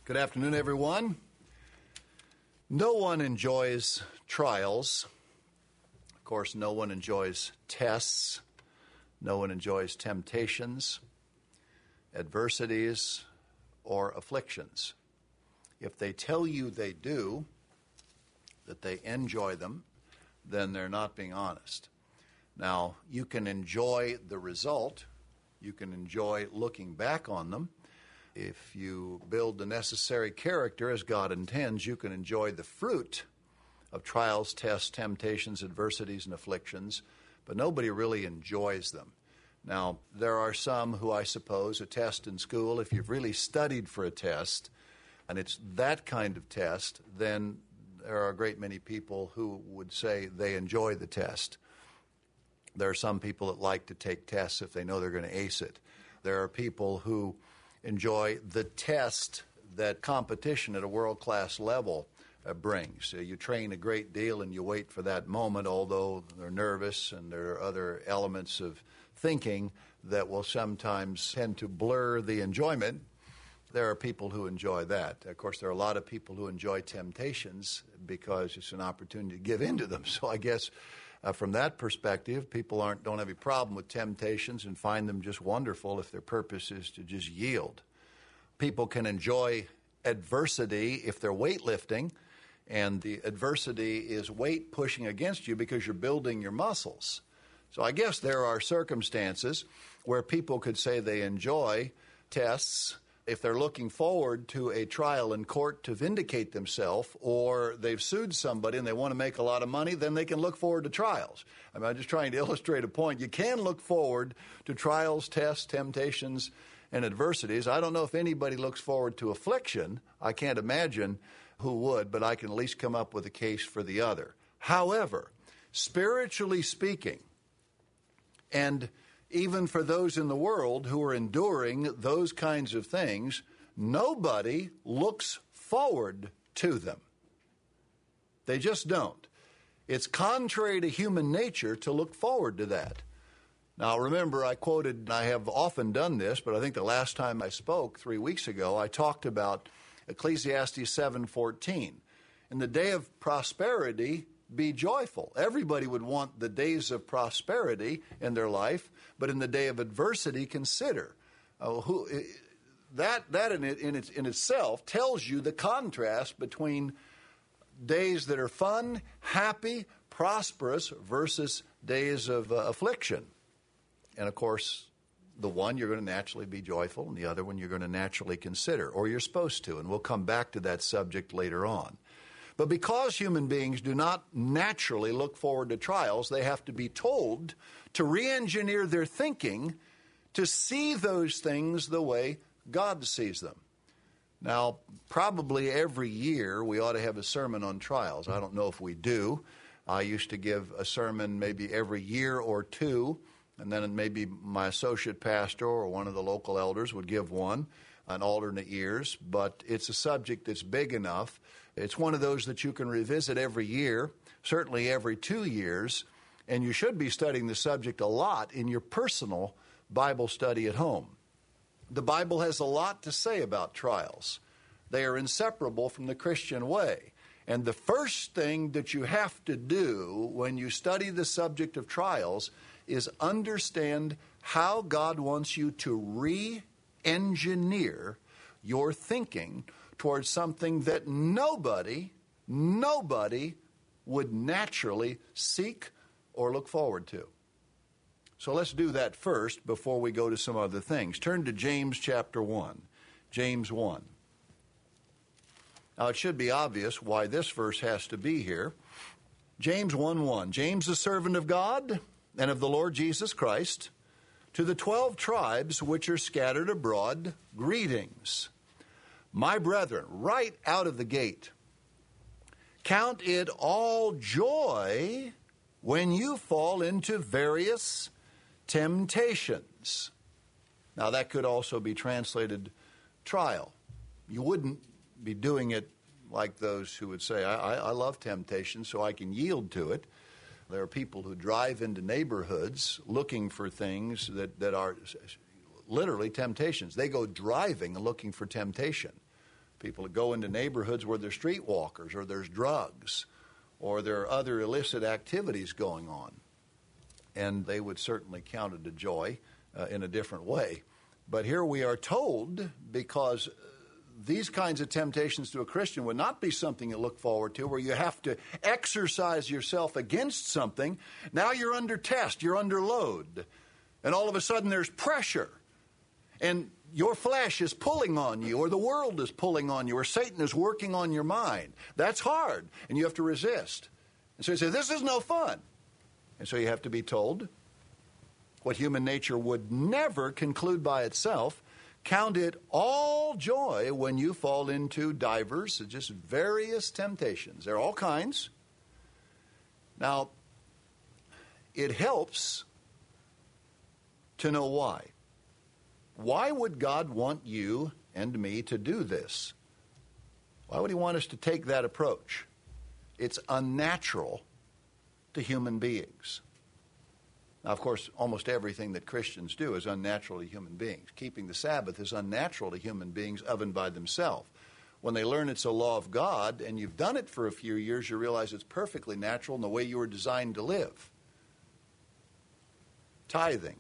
Good afternoon, everyone. No one enjoys trials. Of course, no one enjoys tests. No one enjoys temptations, adversities, or afflictions. If they tell you they do, that they enjoy them, then they're not being honest. Now, you can enjoy the result. You can enjoy looking back on them. If you build the necessary character as God intends, you can enjoy the fruit of trials, tests, temptations, adversities, and afflictions, but nobody really enjoys them. Now, there are some who I suppose a test in school, if you've really studied for a test, and it's that kind of test, then there are a great many people who would say they enjoy the test. There are some people that like to take tests if they know they're going to ace it. There are people who enjoy the test that competition at a world-class level brings. You train a great deal and you wait for that moment, although they're nervous and there are other elements of thinking that will sometimes tend to blur the enjoyment. There are people who enjoy that. Of course, there are a lot of people who enjoy temptations because it's an opportunity to give in to them. So I guess from that perspective, people don't have a problem with temptations and find them just wonderful if their purpose is to just yield. People can enjoy adversity if they're weightlifting, and the adversity is weight pushing against you because you're building your muscles. So I guess there are circumstances where people could say they enjoy tests if they're looking forward to a trial in court to vindicate themselves, or they've sued somebody and they want to make a lot of money, then they can look forward to trials. I'm just trying to illustrate a point. You can look forward to trials, tests, temptations, and adversities. I don't know if anybody looks forward to affliction. I can't imagine who would, but I can at least come up with a case for the other. However, spiritually speaking, and even for those in the world who are enduring those kinds of things, nobody looks forward to them. They just don't. It's contrary to human nature to look forward to that. Now, remember, I quoted, and I have often done this, but I think the last time I spoke 3 weeks ago, I talked about Ecclesiastes 7:14. In the day of prosperity, be joyful. Everybody would want the days of prosperity in their life, but in the day of adversity, consider. That in itself tells you the contrast between days that are fun, happy, prosperous versus days of affliction. And of course, the one you're going to naturally be joyful, and the other one you're going to naturally consider, or you're supposed to, and we'll come back to that subject later on. But because human beings do not naturally look forward to trials, they have to be told to re-engineer their thinking to see those things the way God sees them. Now, probably every year we ought to have a sermon on trials. I don't know if we do. I used to give a sermon maybe every year or two, and then maybe my associate pastor or one of the local elders would give one on alternate years. But it's a subject that's big enough. It's one of those that you can revisit every year, certainly every 2 years, and you should be studying the subject a lot in your personal Bible study at home. The Bible has a lot to say about trials. They are inseparable from the Christian way. And the first thing that you have to do when you study the subject of trials is understand how God wants you to re-engineer your thinking towards something that nobody would naturally seek or look forward to. So let's do that first before we go to some other things. Turn to James chapter 1. James 1. Now it should be obvious why this verse has to be here. James 1:1. James, the servant of God and of the Lord Jesus Christ, to the 12 tribes which are scattered abroad, greetings. My brethren, right out of the gate, count it all joy when you fall into various temptations. Now, that could also be translated trial. You wouldn't be doing it like those who would say, I love temptation, so I can yield to it. There are people who drive into neighborhoods looking for things that are literally temptations. They go driving looking for temptation. People that go into neighborhoods where there's streetwalkers or there's drugs or there are other illicit activities going on. And they would certainly count it a joy in a different way. But here we are told, because these kinds of temptations to a Christian would not be something you look forward to, where you have to exercise yourself against something. Now you're under test, you're under load, and all of a sudden there's pressure. And your flesh is pulling on you, or the world is pulling on you, or Satan is working on your mind. That's hard, and you have to resist. And so you say, this is no fun. And so you have to be told what human nature would never conclude by itself: count it all joy when you fall into divers, just various temptations. There are all kinds. Now, it helps to know why. Why would God want you and me to do this? Why would he want us to take that approach? It's unnatural to human beings. Now, of course, almost everything that Christians do is unnatural to human beings. Keeping the Sabbath is unnatural to human beings of and by themselves. When they learn it's a law of God and you've done it for a few years, you realize it's perfectly natural in the way you were designed to live. Tithing,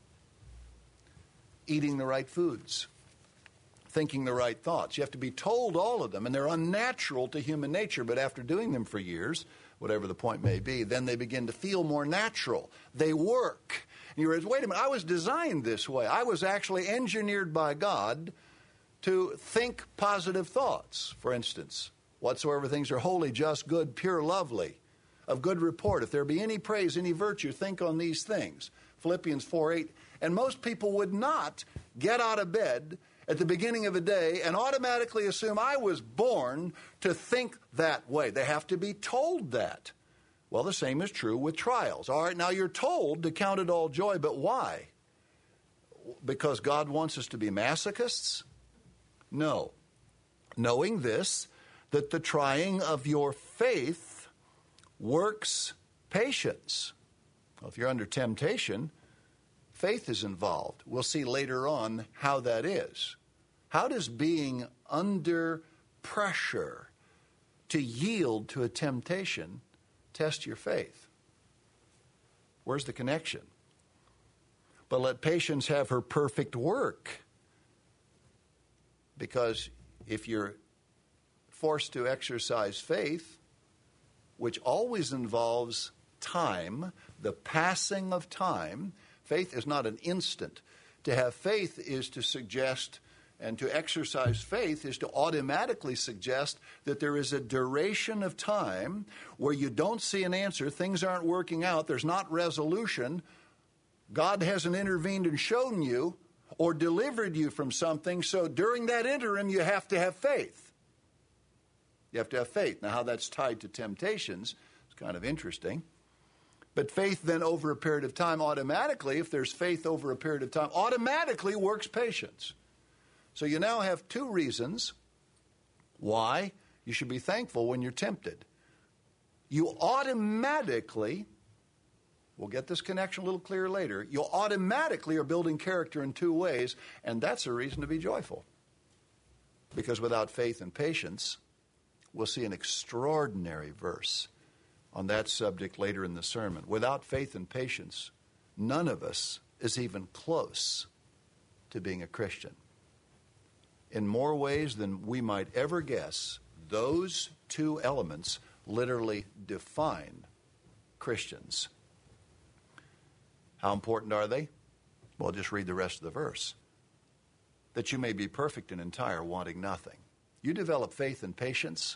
eating the right foods, thinking the right thoughts. You have to be told all of them, and they're unnatural to human nature, but after doing them for years, whatever the point may be, then they begin to feel more natural. They work. And you realize, wait a minute, I was designed this way. I was actually engineered by God to think positive thoughts. For instance, whatsoever things are holy, just, good, pure, lovely, of good report. If there be any praise, any virtue, think on these things. Philippians 4:8. And most people would not get out of bed at the beginning of a day and automatically assume I was born to think that way. They have to be told that. Well, the same is true with trials. All right, now you're told to count it all joy, but why? Because God wants us to be masochists? No. Knowing this, that the trying of your faith works patience. Well, if you're under temptation, faith is involved. We'll see later on how that is. How does being under pressure to yield to a temptation test your faith? Where's the connection? But let patience have her perfect work. Because if you're forced to exercise faith, which always involves time, the passing of time, faith is not an instant. To have faith is to suggest, and to exercise faith is to automatically suggest that there is a duration of time where you don't see an answer, things aren't working out, there's not resolution, God hasn't intervened and shown you or delivered you from something, so during that interim you have to have faith. You have to have faith. Now, how that's tied to temptations is kind of interesting. But faith then over a period of time automatically, if there's faith over a period of time, automatically works patience. So you now have two reasons why you should be thankful when you're tempted. You automatically, we'll get this connection a little clearer later, you automatically are building character in two ways, and that's a reason to be joyful. Because without faith and patience, we'll see an extraordinary verse on that subject later in the sermon. Without faith and patience, none of us is even close to being a Christian. In more ways than we might ever guess, those two elements literally define Christians. How important are they? Well, just read the rest of the verse. That you may be perfect and entire, wanting nothing. You develop faith and patience,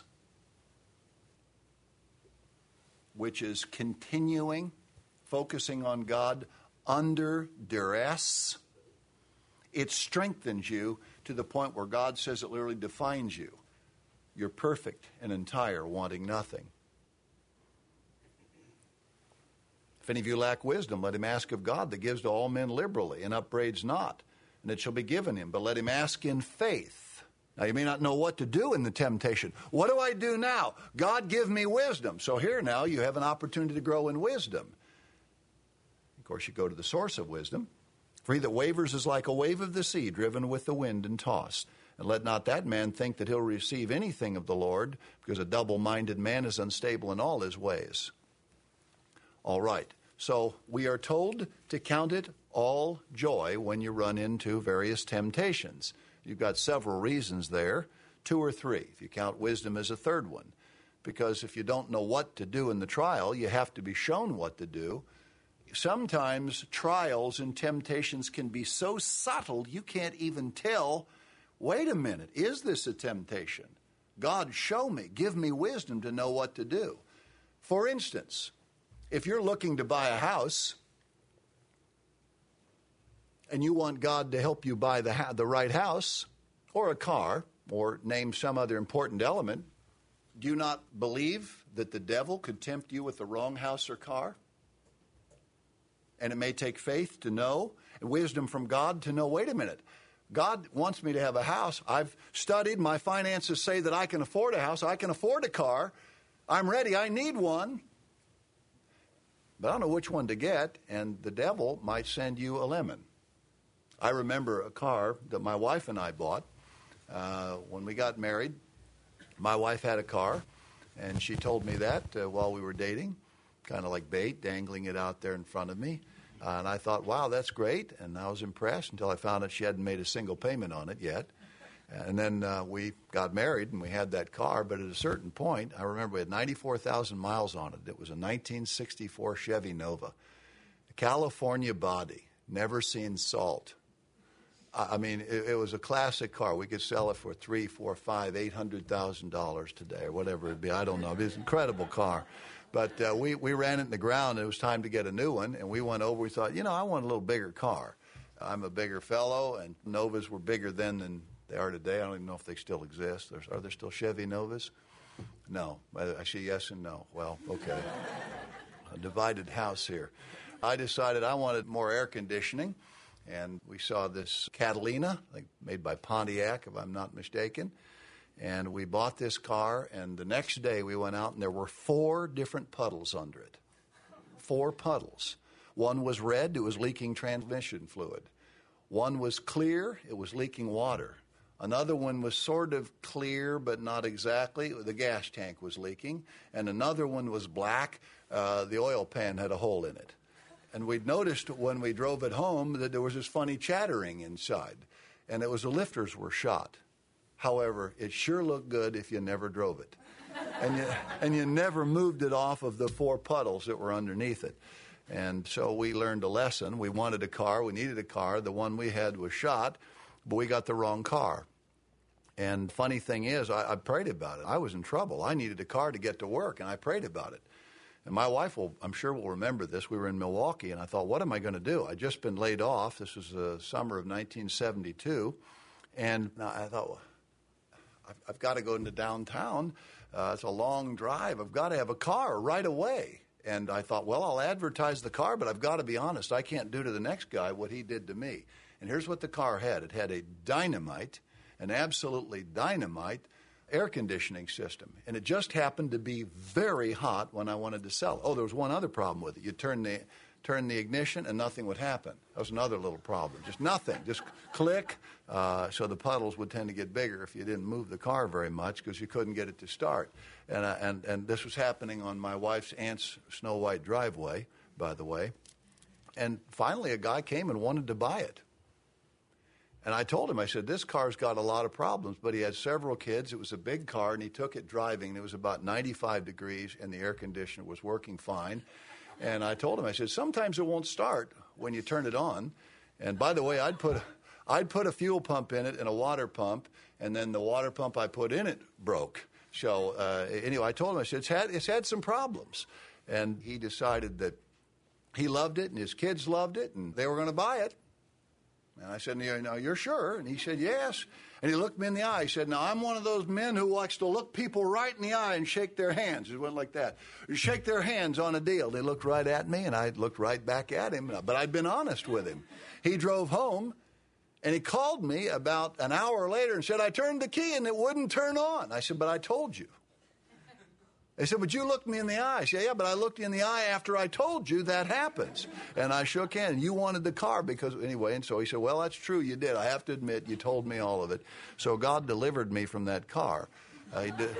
which is continuing, focusing on God under duress. It strengthens you to the point where God says it literally defines you. You're perfect and entire, wanting nothing. If any of you lack wisdom, let him ask of God that gives to all men liberally and upbraids not, and it shall be given him. But let him ask in faith. Now, you may not know what to do in the temptation. What do I do now? God, give me wisdom. So here now you have an opportunity to grow in wisdom. Of course, you go to the source of wisdom. For he that wavers is like a wave of the sea, driven with the wind and tossed. And let not that man think that he'll receive anything of the Lord, because a double-minded man is unstable in all his ways. All right. So we are told to count it all joy when you run into various temptations. You've got several reasons there, 2 or 3, if you count wisdom as a third one. Because if you don't know what to do in the trial, you have to be shown what to do. Sometimes trials and temptations can be so subtle you can't even tell, wait a minute, is this a temptation? God, show me, give me wisdom to know what to do. For instance, if you're looking to buy a house and you want God to help you buy the right house or a car or name some other important element, do you not believe that the devil could tempt you with the wrong house or car? And it may take faith to know, and wisdom from God to know, wait a minute, God wants me to have a house. I've studied. My finances say that I can afford a house. I can afford a car. I'm ready. I need one. But I don't know which one to get, and the devil might send you a lemon. I remember a car that my wife and I bought when we got married. My wife had a car, and she told me that while we were dating, kind of like bait, dangling it out there in front of me. And I thought, wow, that's great. And I was impressed until I found out she hadn't made a single payment on it yet. And then we got married, and we had that car. But at a certain point, I remember we had 94,000 miles on it. It was a 1964 Chevy Nova. California body, never seen salt. I mean, it was a classic car. We could sell it for $300,000, $400,000, $500,000, $800,000 today, or whatever it'd be. I don't know. It was an incredible car. But we ran it in the ground, and it was time to get a new one. And we went over. We thought, I want a little bigger car. I'm a bigger fellow, and Novas were bigger then than they are today. I don't even know if they still exist. Are there still Chevy Novas? No. I see yes and no. Well, okay. A divided house here. I decided I wanted more air conditioning. And we saw this Catalina, made by Pontiac, if I'm not mistaken. And we bought this car, and the next day we went out, and there were 4 different puddles under it. 4 puddles. One was red, it was leaking transmission fluid. One was clear, it was leaking water. Another one was sort of clear, but not exactly. The gas tank was leaking. And another one was black. The oil pan had a hole in it. And we'd noticed when we drove it home that there was this funny chattering inside, and it was the lifters were shot. However, it sure looked good if you never drove it, and you never moved it off of the 4 puddles that were underneath it. And so we learned a lesson. We wanted a car. We needed a car. The one we had was shot, but we got the wrong car. And funny thing is, I prayed about it. I was in trouble. I needed a car to get to work, and I prayed about it. And my wife I'm sure will remember this. We were in Milwaukee, and I thought, what am I going to do? I'd just been laid off. This was the summer of 1972. And I thought, well, I've got to go into downtown. It's a long drive. I've got to have a car right away. And I thought, well, I'll advertise the car, but I've got to be honest. I can't do to the next guy what he did to me. And here's what the car had. It had an absolutely dynamite air conditioning system. And it just happened to be very hot when I wanted to sell it. Oh, there was one other problem with it. You turn the ignition and nothing would happen. That was another little problem. Just nothing. Just click. So the puddles would tend to get bigger if you didn't move the car very much because you couldn't get it to start. And this was happening on my wife's aunt's Snow White driveway, by the way. And finally a guy came and wanted to buy it. And I told him, I said, this car's got a lot of problems, but he had several kids. It was a big car, and he took it driving. It was about 95 degrees, and the air conditioner was working fine. And I told him, I said, sometimes it won't start when you turn it on. And by the way, I'd put a fuel pump in it and a water pump, and then the water pump I put in it broke. So anyway, I told him, I said, it's had some problems. And he decided that he loved it, and his kids loved it, and they were going to buy it. And I said, "No, you're sure?" And he said, "Yes." And he looked me in the eye. He said, "Now, I'm one of those men who likes to look people right in the eye and shake their hands." It went like that. Shake their hands on a deal. They looked right at me, and I looked right back at him. But I'd been honest with him. He drove home, and he called me about an hour later and said, "I turned the key, and it wouldn't turn on." I said, "But I told you." They said, but you looked me in the eye. I said, yeah, but I looked you in the eye after I told you that happens. And I shook hands. You wanted the car because, anyway. And so he said, well, that's true. You did. I have to admit, you told me all of it. So God delivered me from that car. He did,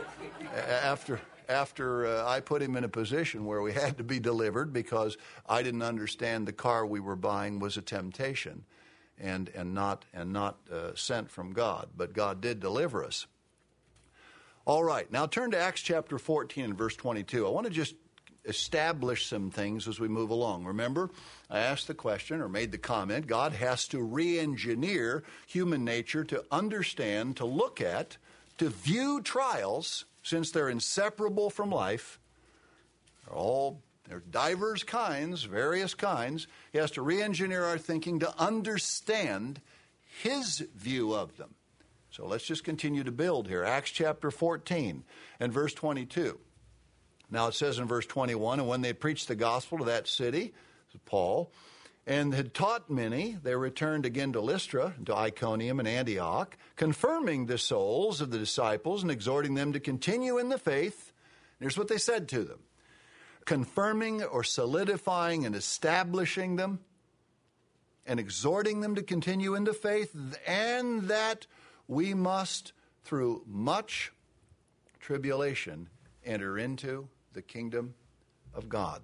after I put him in a position where we had to be delivered because I didn't understand the car we were buying was a temptation and not sent from God. But God did deliver us. All right, now turn to Acts chapter 14 and verse 22. I want to just establish some things as we move along. Remember, I asked the question or made the comment, God has to re-engineer human nature to understand, to look at, to view trials, since they're inseparable from life. They're diverse kinds, various kinds. He has to re-engineer our thinking to understand his view of them. So let's just continue to build here. Acts chapter 14 and verse 22. Now it says in verse 21, and when they had preached the gospel to that city, Paul, and had taught many, they returned again to Lystra, to Iconium and Antioch, confirming the souls of the disciples and exhorting them to continue in the faith. Here's what they said to them. Confirming or solidifying and establishing them and exhorting them to continue in the faith, and that we must, through much tribulation, enter into the kingdom of God.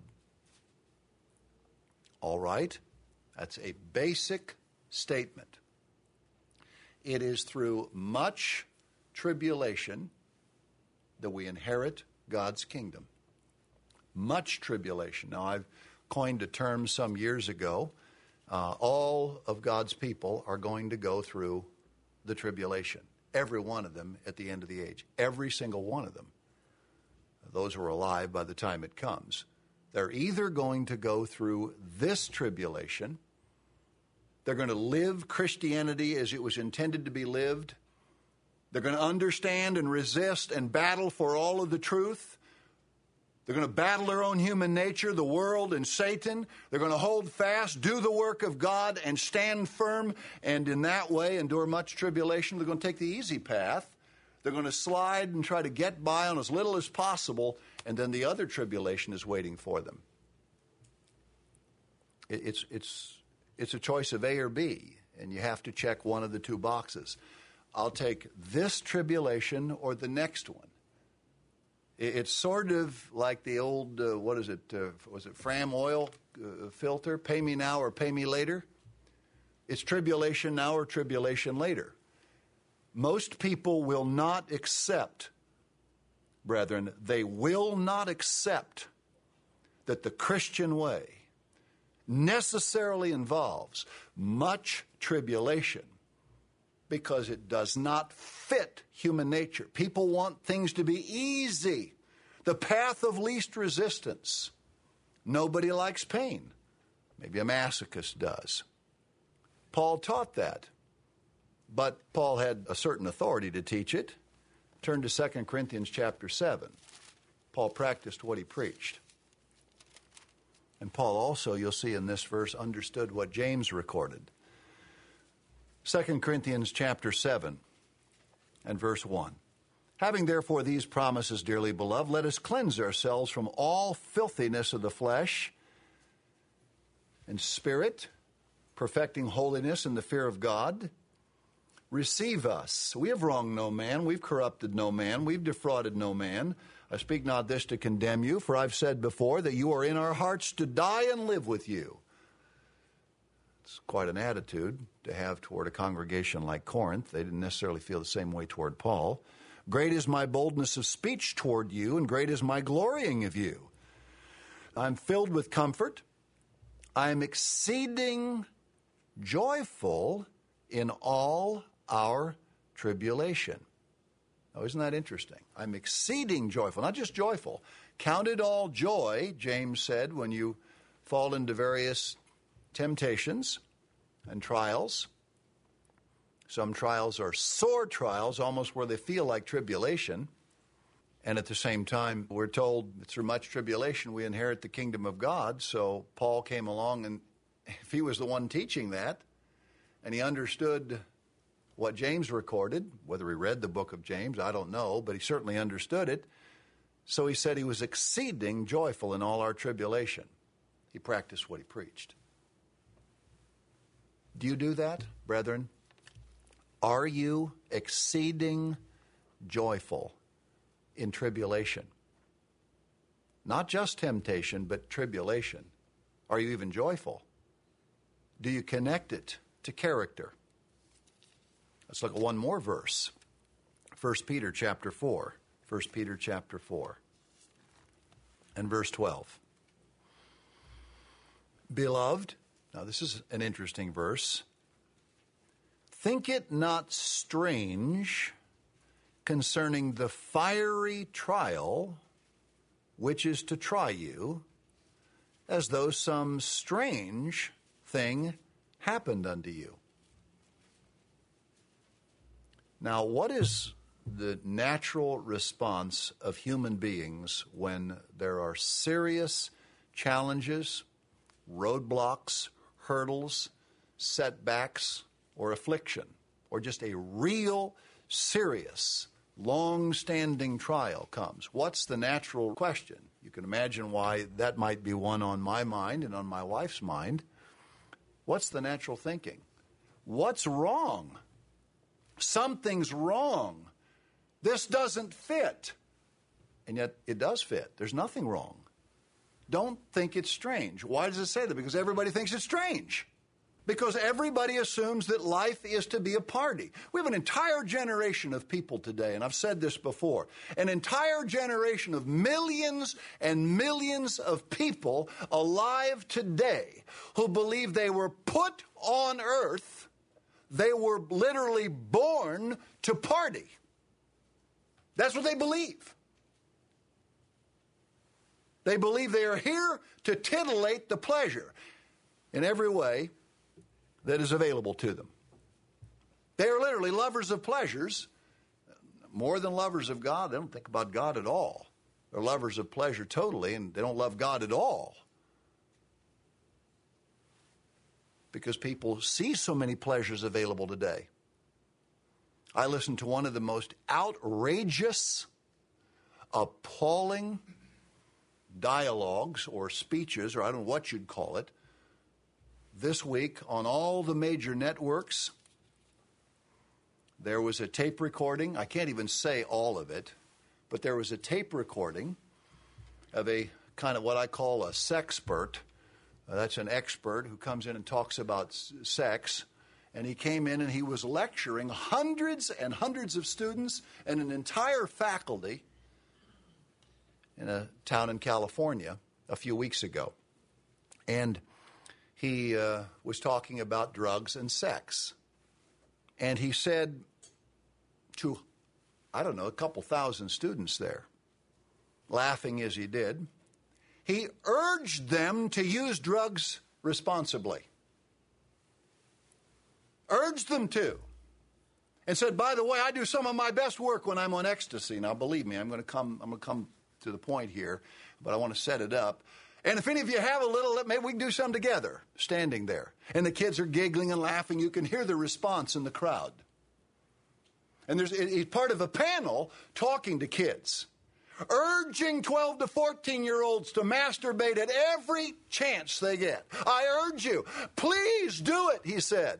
All right? That's a basic statement. It is through much tribulation that we inherit God's kingdom. Much tribulation. Now, I've coined a term some years ago. All of God's people are going to go through the tribulation. Every one of them at the end of the age. Every single one of them. Those who are alive by the time it comes. They're either going to go through this tribulation, they're going to live Christianity as it was intended to be lived, they're going to understand and resist and battle for all of the truth, they're going to battle their own human nature, the world and Satan, they're going to hold fast, do the work of God, and stand firm, and in that way endure much tribulation. They're going to take the easy path. They're going to slide and try to get by on as little as possible, and then the other tribulation is waiting for them. It's a choice of A or B, and you have to check one of the two boxes. I'll take this tribulation or the next one. It's sort of like the old, was it Fram oil filter? Pay me now or pay me later? It's tribulation now or tribulation later. Most people will not accept, brethren, they will not accept that the Christian way necessarily involves much tribulation because it does not fit human nature. People want things to be easy, the path of least resistance. Nobody likes pain. Maybe a masochist does. Paul taught that. But Paul had a certain authority to teach it. Turn to 2 Corinthians chapter 7. Paul practiced what he preached. And Paul also, you'll see in this verse, understood what James recorded. 2 Corinthians chapter 7 and verse 1. Having therefore these promises, dearly beloved, let us cleanse ourselves from all filthiness of the flesh and spirit, perfecting holiness in the fear of God. Receive us. We have wronged no man. We've corrupted no man. We've defrauded no man. I speak not this to condemn you, for I've said before that you are in our hearts to die and live with you. It's quite an attitude to have toward a congregation like Corinth. They didn't necessarily feel the same way toward Paul. Great is my boldness of speech toward you, and great is my glorying of you. I'm filled with comfort. I am exceeding joyful in all our tribulation. Now, isn't that interesting? I'm exceeding joyful, not just joyful. Count it all joy, James said, when you fall into various temptations and trials. Some trials are sore trials, almost where they feel like tribulation. And at the same time, we're told that through much tribulation we inherit the kingdom of God. So Paul came along, and if he was the one teaching that, and he understood what James recorded, whether he read the book of James, I don't know, but he certainly understood it, So he said he was exceeding joyful in all our tribulation. He practiced what he preached. Do you do that, brethren? Are you exceeding joyful in tribulation? Not just temptation, but tribulation. Are you even joyful? Do you connect it to character? Let's look at one more verse. 1 Peter chapter 4. 1 Peter chapter 4 and verse 12. Beloved, now this is an interesting verse. Think it not strange concerning the fiery trial which is to try you, as though some strange thing happened unto you. Now, what is the natural response of human beings when there are serious challenges, roadblocks, hurdles, setbacks, or affliction, or just a real, serious, long-standing trial comes? What's the natural question? You can imagine why that might be one on my mind and on my wife's mind. What's the natural thinking? What's wrong? Something's wrong. This doesn't fit. And yet it does fit. There's nothing wrong. Don't think it's strange. Why does it say that? Because everybody thinks it's strange. Because everybody assumes that life is to be a party. We have an entire generation of people today, and I've said this before, an entire generation of millions and millions of people alive today who believe they were put on earth, they were literally born to party. That's what they believe. They believe they are here to titillate the pleasure in every way that is available to them. They are literally lovers of pleasures, more than lovers of God. They don't think about God at all. They're lovers of pleasure totally, and they don't love God at all. Because people see so many pleasures available today. I listened to one of the most outrageous, appalling dialogues or speeches, or I don't know what you'd call it, this week on all the major networks. There was a tape recording. I can't even say all of it, but there was a tape recording of a kind of what I call a sexpert. That's an expert who comes in and talks about sex. And he came in and he was lecturing hundreds and hundreds of students and an entire faculty in a town in California a few weeks ago. And he was talking about drugs and sex. And he said to, I don't know, a couple thousand students there, laughing as he did, he urged them to use drugs responsibly. Urged them to. And said, by the way, I do some of my best work when I'm on ecstasy. Now, believe me, I'm going to come to the point here, but I want to set it up. And if any of you have a little, maybe we can do some together, standing there. And the kids are giggling and laughing. You can hear the response in the crowd. And he's part of a panel talking to kids, urging 12 to 14-year-olds to masturbate at every chance they get. I urge you, please do it, he said.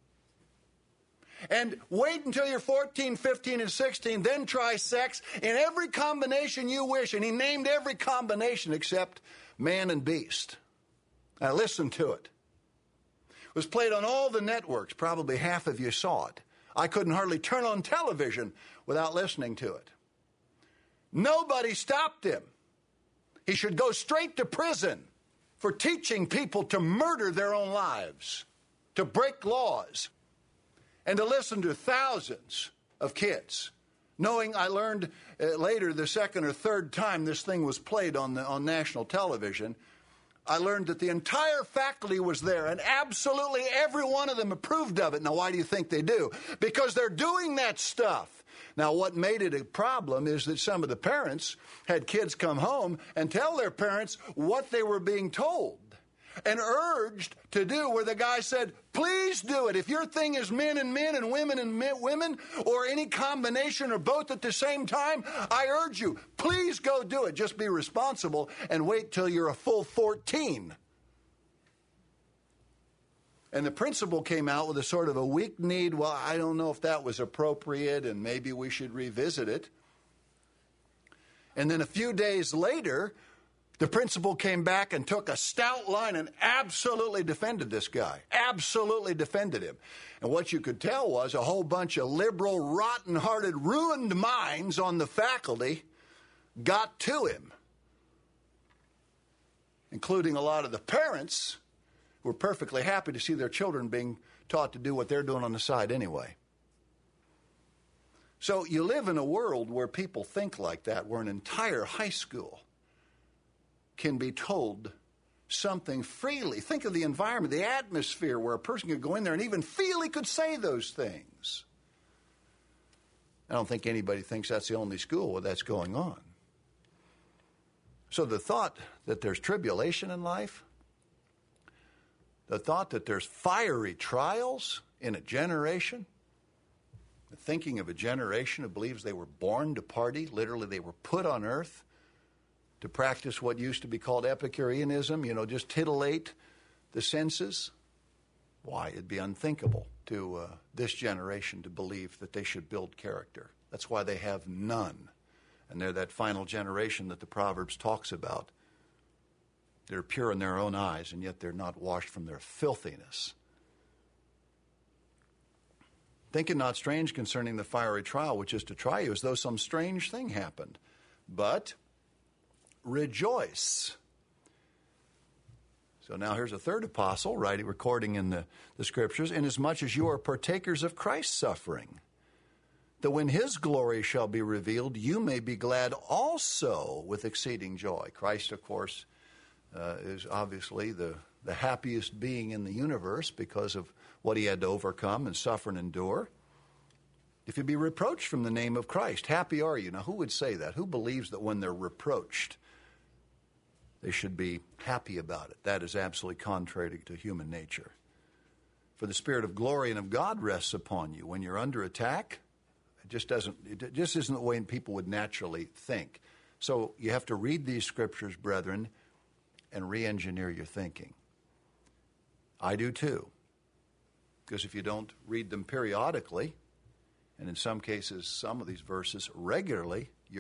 And wait until you're 14, 15, and 16, then try sex in every combination you wish. And he named every combination except man and beast. Now listen to it. It was played on all the networks. Probably half of you saw it. I couldn't hardly turn on television without listening to it. Nobody stopped him. He should go straight to prison for teaching people to murder their own lives, to break laws, and to listen to thousands of kids. Knowing, I learned later, the second or third time this thing was played on national television, I learned that the entire faculty was there, and absolutely every one of them approved of it. Now, why do you think they do? Because they're doing that stuff. Now, what made it a problem is that some of the parents had kids come home and tell their parents what they were being told. and urged to do, where the guy said, please do it. If your thing is men and women and women, or any combination or both at the same time, I urge you, please go do it. Just be responsible and wait till you're a full 14. And the principal came out with a sort of a weak-kneed, well, I don't know if that was appropriate and maybe we should revisit it. And then a few days later, the principal came back and took a stout line and absolutely defended this guy. Absolutely defended him. And what you could tell was a whole bunch of liberal, rotten-hearted, ruined minds on the faculty got to him, including a lot of the parents who were perfectly happy to see their children being taught to do what they're doing on the side anyway. So you live in a world where people think like that, where an entire high school can be told something freely. Think of the environment, the atmosphere where a person could go in there and even feel he could say those things. I don't think anybody thinks that's the only school where that's going on. So the thought that there's tribulation in life, the thought that there's fiery trials in a generation, the thinking of a generation who believes they were born to party, literally they were put on earth to practice what used to be called Epicureanism, just titillate the senses. Why? It'd be unthinkable to this generation to believe that they should build character. That's why they have none. And they're that final generation that the Proverbs talks about. They're pure in their own eyes, and yet they're not washed from their filthiness. Think it not strange concerning the fiery trial, which is to try you, as though some strange thing happened. But rejoice. So now here's a third apostle, recording in the Scriptures, inasmuch as you are partakers of Christ's suffering, that when his glory shall be revealed, you may be glad also with exceeding joy. Christ, of course, is obviously the happiest being in the universe because of what he had to overcome and suffer and endure. If you be reproached from the name of Christ, happy are you. Now, who would say that? Who believes that when they're reproached, they should be happy about it? That is absolutely contrary to human nature. For the Spirit of glory and of God rests upon you. When you're under attack, it just isn't the way people would naturally think. So you have to read these Scriptures, brethren, and re-engineer your thinking. I do too. Because if you don't read them periodically, and in some cases some of these verses regularly, you're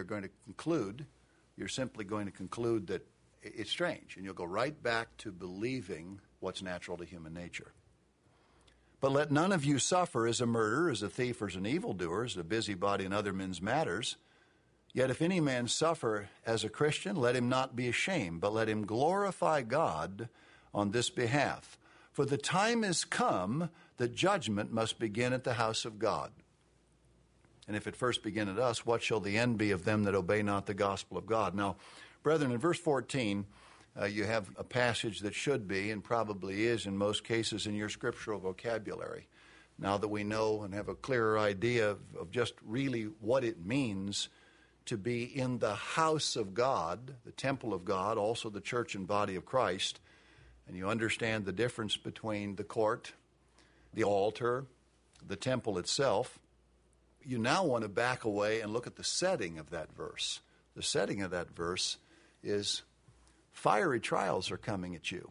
simply going to conclude that it's strange, and you'll go right back to believing what's natural to human nature. But let none of you suffer as a murderer, as a thief, or as an evildoer, as a busybody in other men's matters. Yet if any man suffer as a Christian, let him not be ashamed, but let him glorify God on this behalf. For the time is come that judgment must begin at the house of God. And if it first begin at us, what shall the end be of them that obey not the gospel of God? Now, brethren, in verse 14, you have a passage that should be, and probably is in most cases, in your scriptural vocabulary. Now that we know and have a clearer idea of just really what it means to be in the house of God, the temple of God, also the church and body of Christ, and you understand the difference between the court, the altar, the temple itself, you now want to back away and look at the setting of that verse. The setting of that verse is fiery trials are coming at you.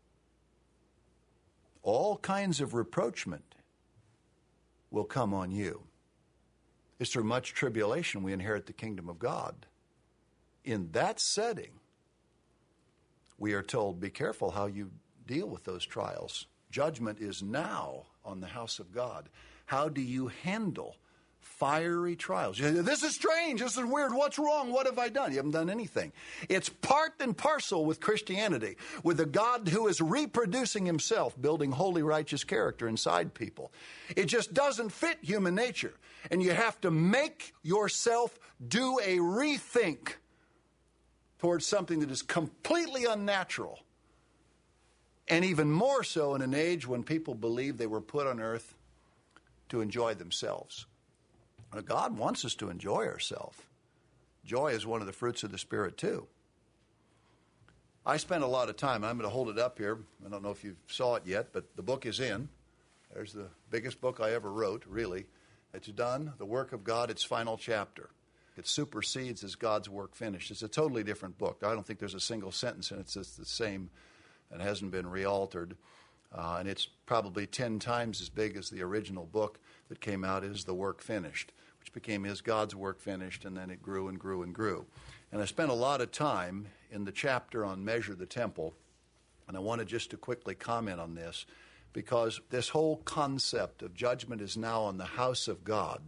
All kinds of reproachment will come on you. It's through much tribulation we inherit the kingdom of God. In that setting, we are told, be careful how you deal with those trials. Judgment is now on the house of God. How do you handle fiery trials? This is strange. This is weird. What's wrong? What have I done? You haven't done anything. It's part and parcel with Christianity, with a God who is reproducing himself, building holy, righteous character inside people. It just doesn't fit human nature. And you have to make yourself do a rethink towards something that is completely unnatural. And even more so in an age when people believe they were put on earth to enjoy themselves. Now, God wants us to enjoy ourselves. Joy is one of the fruits of the Spirit too. I spent a lot of time. I'm going to hold it up here. I don't know if you saw it yet, but the book is in. There's the biggest book I ever wrote, really. It's done. The work of God, its final chapter. It supersedes as God's work finished. It's a totally different book. I don't think there's a single sentence in it that's the same and hasn't been realtered. And it's probably 10 times as big as the original book that came out as The Work Finished, which became Is God's Work Finished, and then it grew and grew and grew. And I spent a lot of time in the chapter on Measure the Temple, and I wanted just to quickly comment on this, because this whole concept of judgment is now on the house of God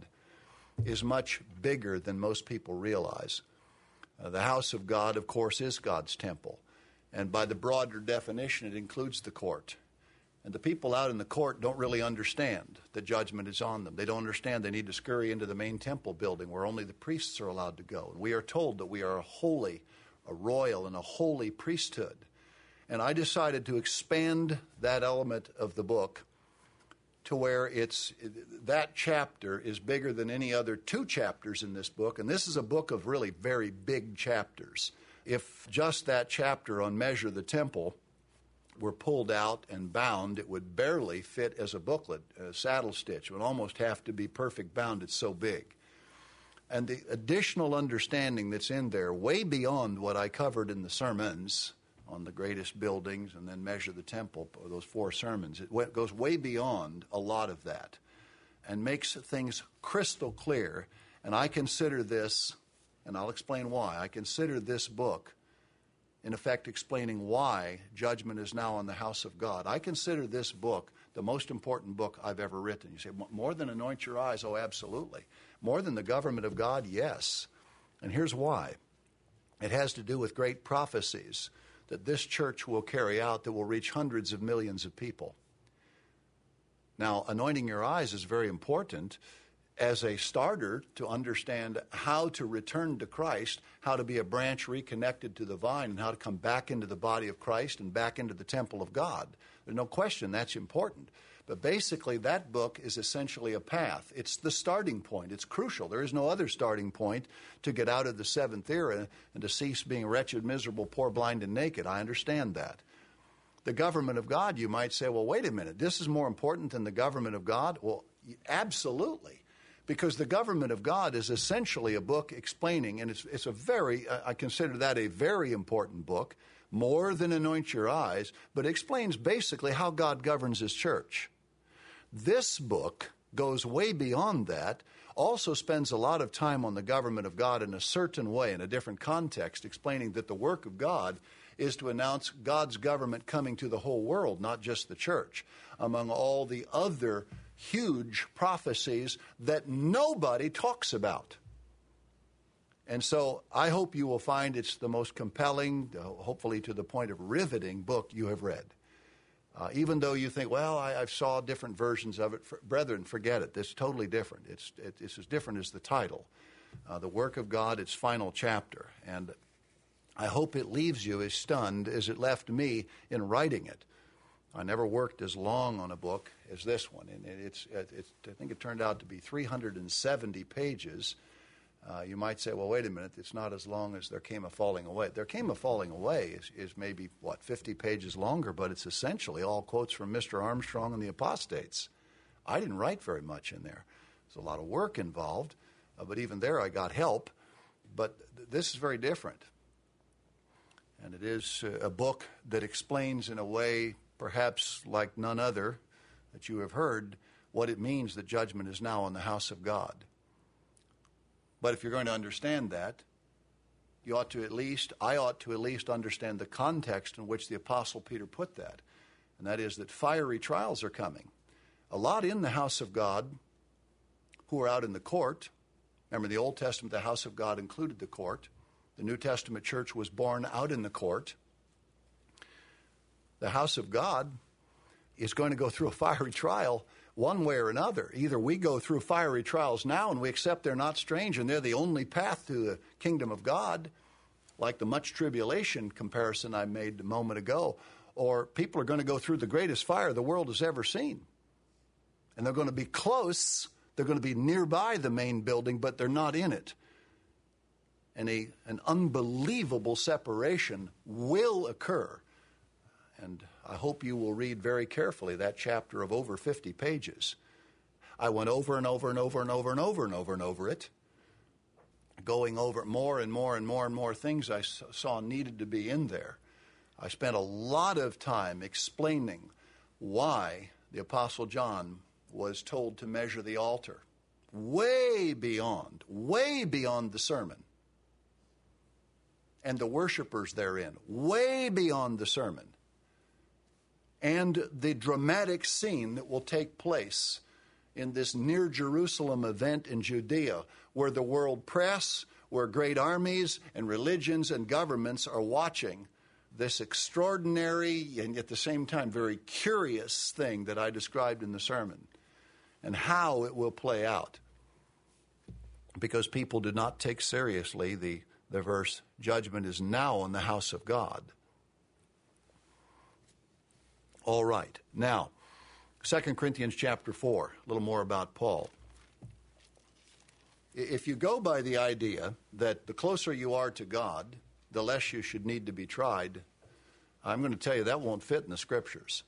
is much bigger than most people realize. The house of God, of course, is God's temple. And by the broader definition, it includes the court. And the people out in the court don't really understand that judgment is on them. They don't understand they need to scurry into the main temple building where only the priests are allowed to go. And we are told that we are a holy, a royal, and a holy priesthood. And I decided to expand that element of the book to where that chapter is bigger than any other 2 chapters in this book. And this is a book of really very big chapters. If just that chapter on Measure the Temple were pulled out and bound, it would barely fit as a booklet, a saddle stitch. It would almost have to be perfect bound. It's so big. And the additional understanding that's in there, way beyond what I covered in the sermons on the greatest buildings and then Measure the Temple, those 4 sermons, it goes way beyond a lot of that and makes things crystal clear. And I consider this, and I'll explain why, I consider this book in effect explaining why judgment is now on the house of God. I consider this book the most important book I've ever written. You say, more than Anoint Your Eyes? Oh, absolutely. More than the government of God? Yes. And here's why. It has to do with great prophecies that this church will carry out that will reach hundreds of millions of people. Now, anointing your eyes is very important as a starter to understand how to return to Christ, how to be a branch reconnected to the vine, and how to come back into the body of Christ and back into the temple of God. There's no question that's important. But basically, that book is essentially a path. It's the starting point. It's crucial. There is no other starting point to get out of the 7th era and to cease being wretched, miserable, poor, blind, and naked. I understand that. The government of God, you might say, well, wait a minute. This is more important than the government of God? Well, absolutely. Because the government of God is essentially a book explaining, and it's a very, I consider that a very important book, more than Anoint Your Eyes, but explains basically how God governs His church. This book goes way beyond that, also spends a lot of time on the government of God in a certain way, in a different context, explaining that the work of God is to announce God's government coming to the whole world, not just the church, among all the other huge prophecies that nobody talks about. And so I hope you will find it's the most compelling, hopefully to the point of riveting book you have read. Even though you think, well, I saw different versions of it. Brethren, forget it. It's totally different. It's as different as the title. The work of God, its final chapter. And I hope it leaves you as stunned as it left me in writing it. I never worked as long on a book as this one, and I think it turned out to be 370 pages. You might say, well, wait a minute, it's not as long as There Came a Falling Away. There Came a Falling Away is maybe, 50 pages longer, but it's essentially all quotes from Mr. Armstrong and the Apostates. I didn't write very much in there. There's a lot of work involved, but even there I got help. But this is very different. And it is a book that explains in a way perhaps like none other that you have heard what it means that judgment is now on the house of God. But if you're going to understand that, I ought to at least understand the context in which the Apostle Peter put that. And that is that fiery trials are coming. A lot in the house of God who are out in the court. Remember, in the Old Testament, the house of God included the court. The New Testament church was born out in the court. The house of God is going to go through a fiery trial one way or another. Either we go through fiery trials now and we accept they're not strange and they're the only path to the kingdom of God, like the much tribulation comparison I made a moment ago, or people are going to go through the greatest fire the world has ever seen. And they're going to be close, they're going to be nearby the main building, but they're not in it. and an unbelievable separation will occur. And I hope you will read very carefully that chapter of over 50 pages. I went over and over and over and over and over and over and over it, going over more and more and more and more things I saw needed to be in there. I spent a lot of time explaining why the Apostle John was told to measure the altar way beyond the sermon and the worshipers therein, way beyond the sermon, and the dramatic scene that will take place in this near Jerusalem event in Judea, where the world press, where great armies and religions and governments are watching this extraordinary and at the same time very curious thing that I described in the sermon, and how it will play out. Because people did not take seriously the verse, judgment is now in the house of God. All right. Now, 2 Corinthians chapter 4, a little more about Paul. If you go by the idea that the closer you are to God, the less you should need to be tried, I'm going to tell you that won't fit in the Scriptures.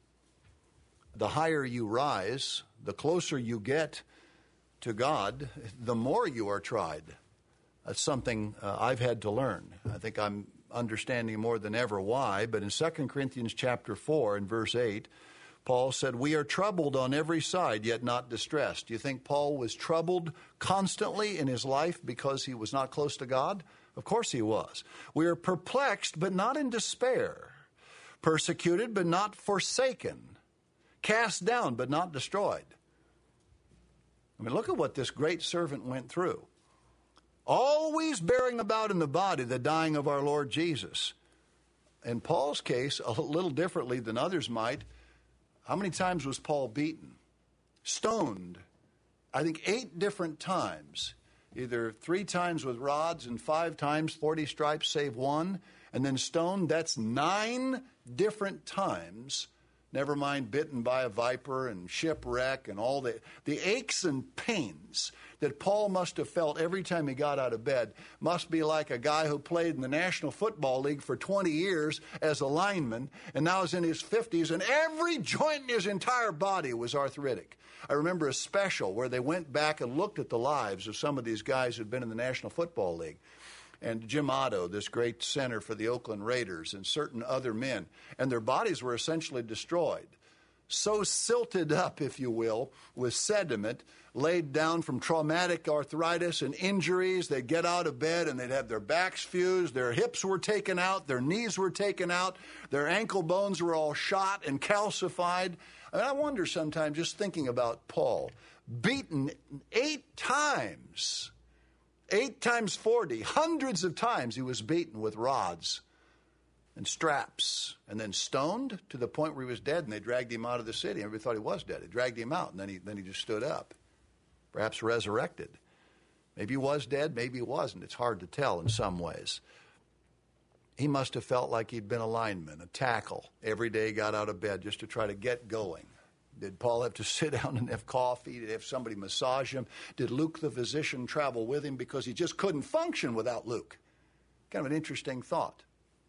The higher you rise, the closer you get to God, the more you are tried. That's something I've had to learn. I think I'm understanding more than ever why, but in 2 Corinthians chapter 4 and verse 8, Paul said, we are troubled on every side, yet not distressed. Do you think Paul was troubled constantly in his life because he was not close to God? Of course he was. We are perplexed, but not in despair. Persecuted, but not forsaken. Cast down, but not destroyed. I mean, look at what this great servant went through. Always bearing about in the body the dying of our Lord Jesus. In Paul's case, a little differently than others might, how many times was Paul beaten? Stoned. I think 8 different times. Either 3 times with rods and 5 times, 40 stripes save 1. And then stoned, that's 9 different times. Never mind bitten by a viper and shipwreck and all the aches and pains that Paul must have felt every time he got out of bed must be like a guy who played in the National Football League for 20 years as a lineman and now is in his 50s and every joint in his entire body was arthritic. I remember a special where they went back and looked at the lives of some of these guys who'd been in the National Football League. And Jim Otto, this great center for the Oakland Raiders, and certain other men, and their bodies were essentially destroyed. So silted up, if you will, with sediment, laid down from traumatic arthritis and injuries. They'd get out of bed and they'd have their backs fused, their hips were taken out, their knees were taken out, their ankle bones were all shot and calcified. And I wonder sometimes, just thinking about Paul, beaten 8 times. 8 times 40, hundreds of times he was beaten with rods and straps and then stoned to the point where he was dead, and they dragged him out of the city. Everybody thought he was dead. They dragged him out, and then he just stood up, perhaps resurrected. Maybe he was dead, maybe he wasn't. It's hard to tell in some ways. He must have felt like he'd been a lineman, a tackle. Every day he got out of bed just to try to get going. Did Paul have to sit down and have coffee? Did he have somebody massage him? Did Luke the physician travel with him because he just couldn't function without Luke? Kind of an interesting thought.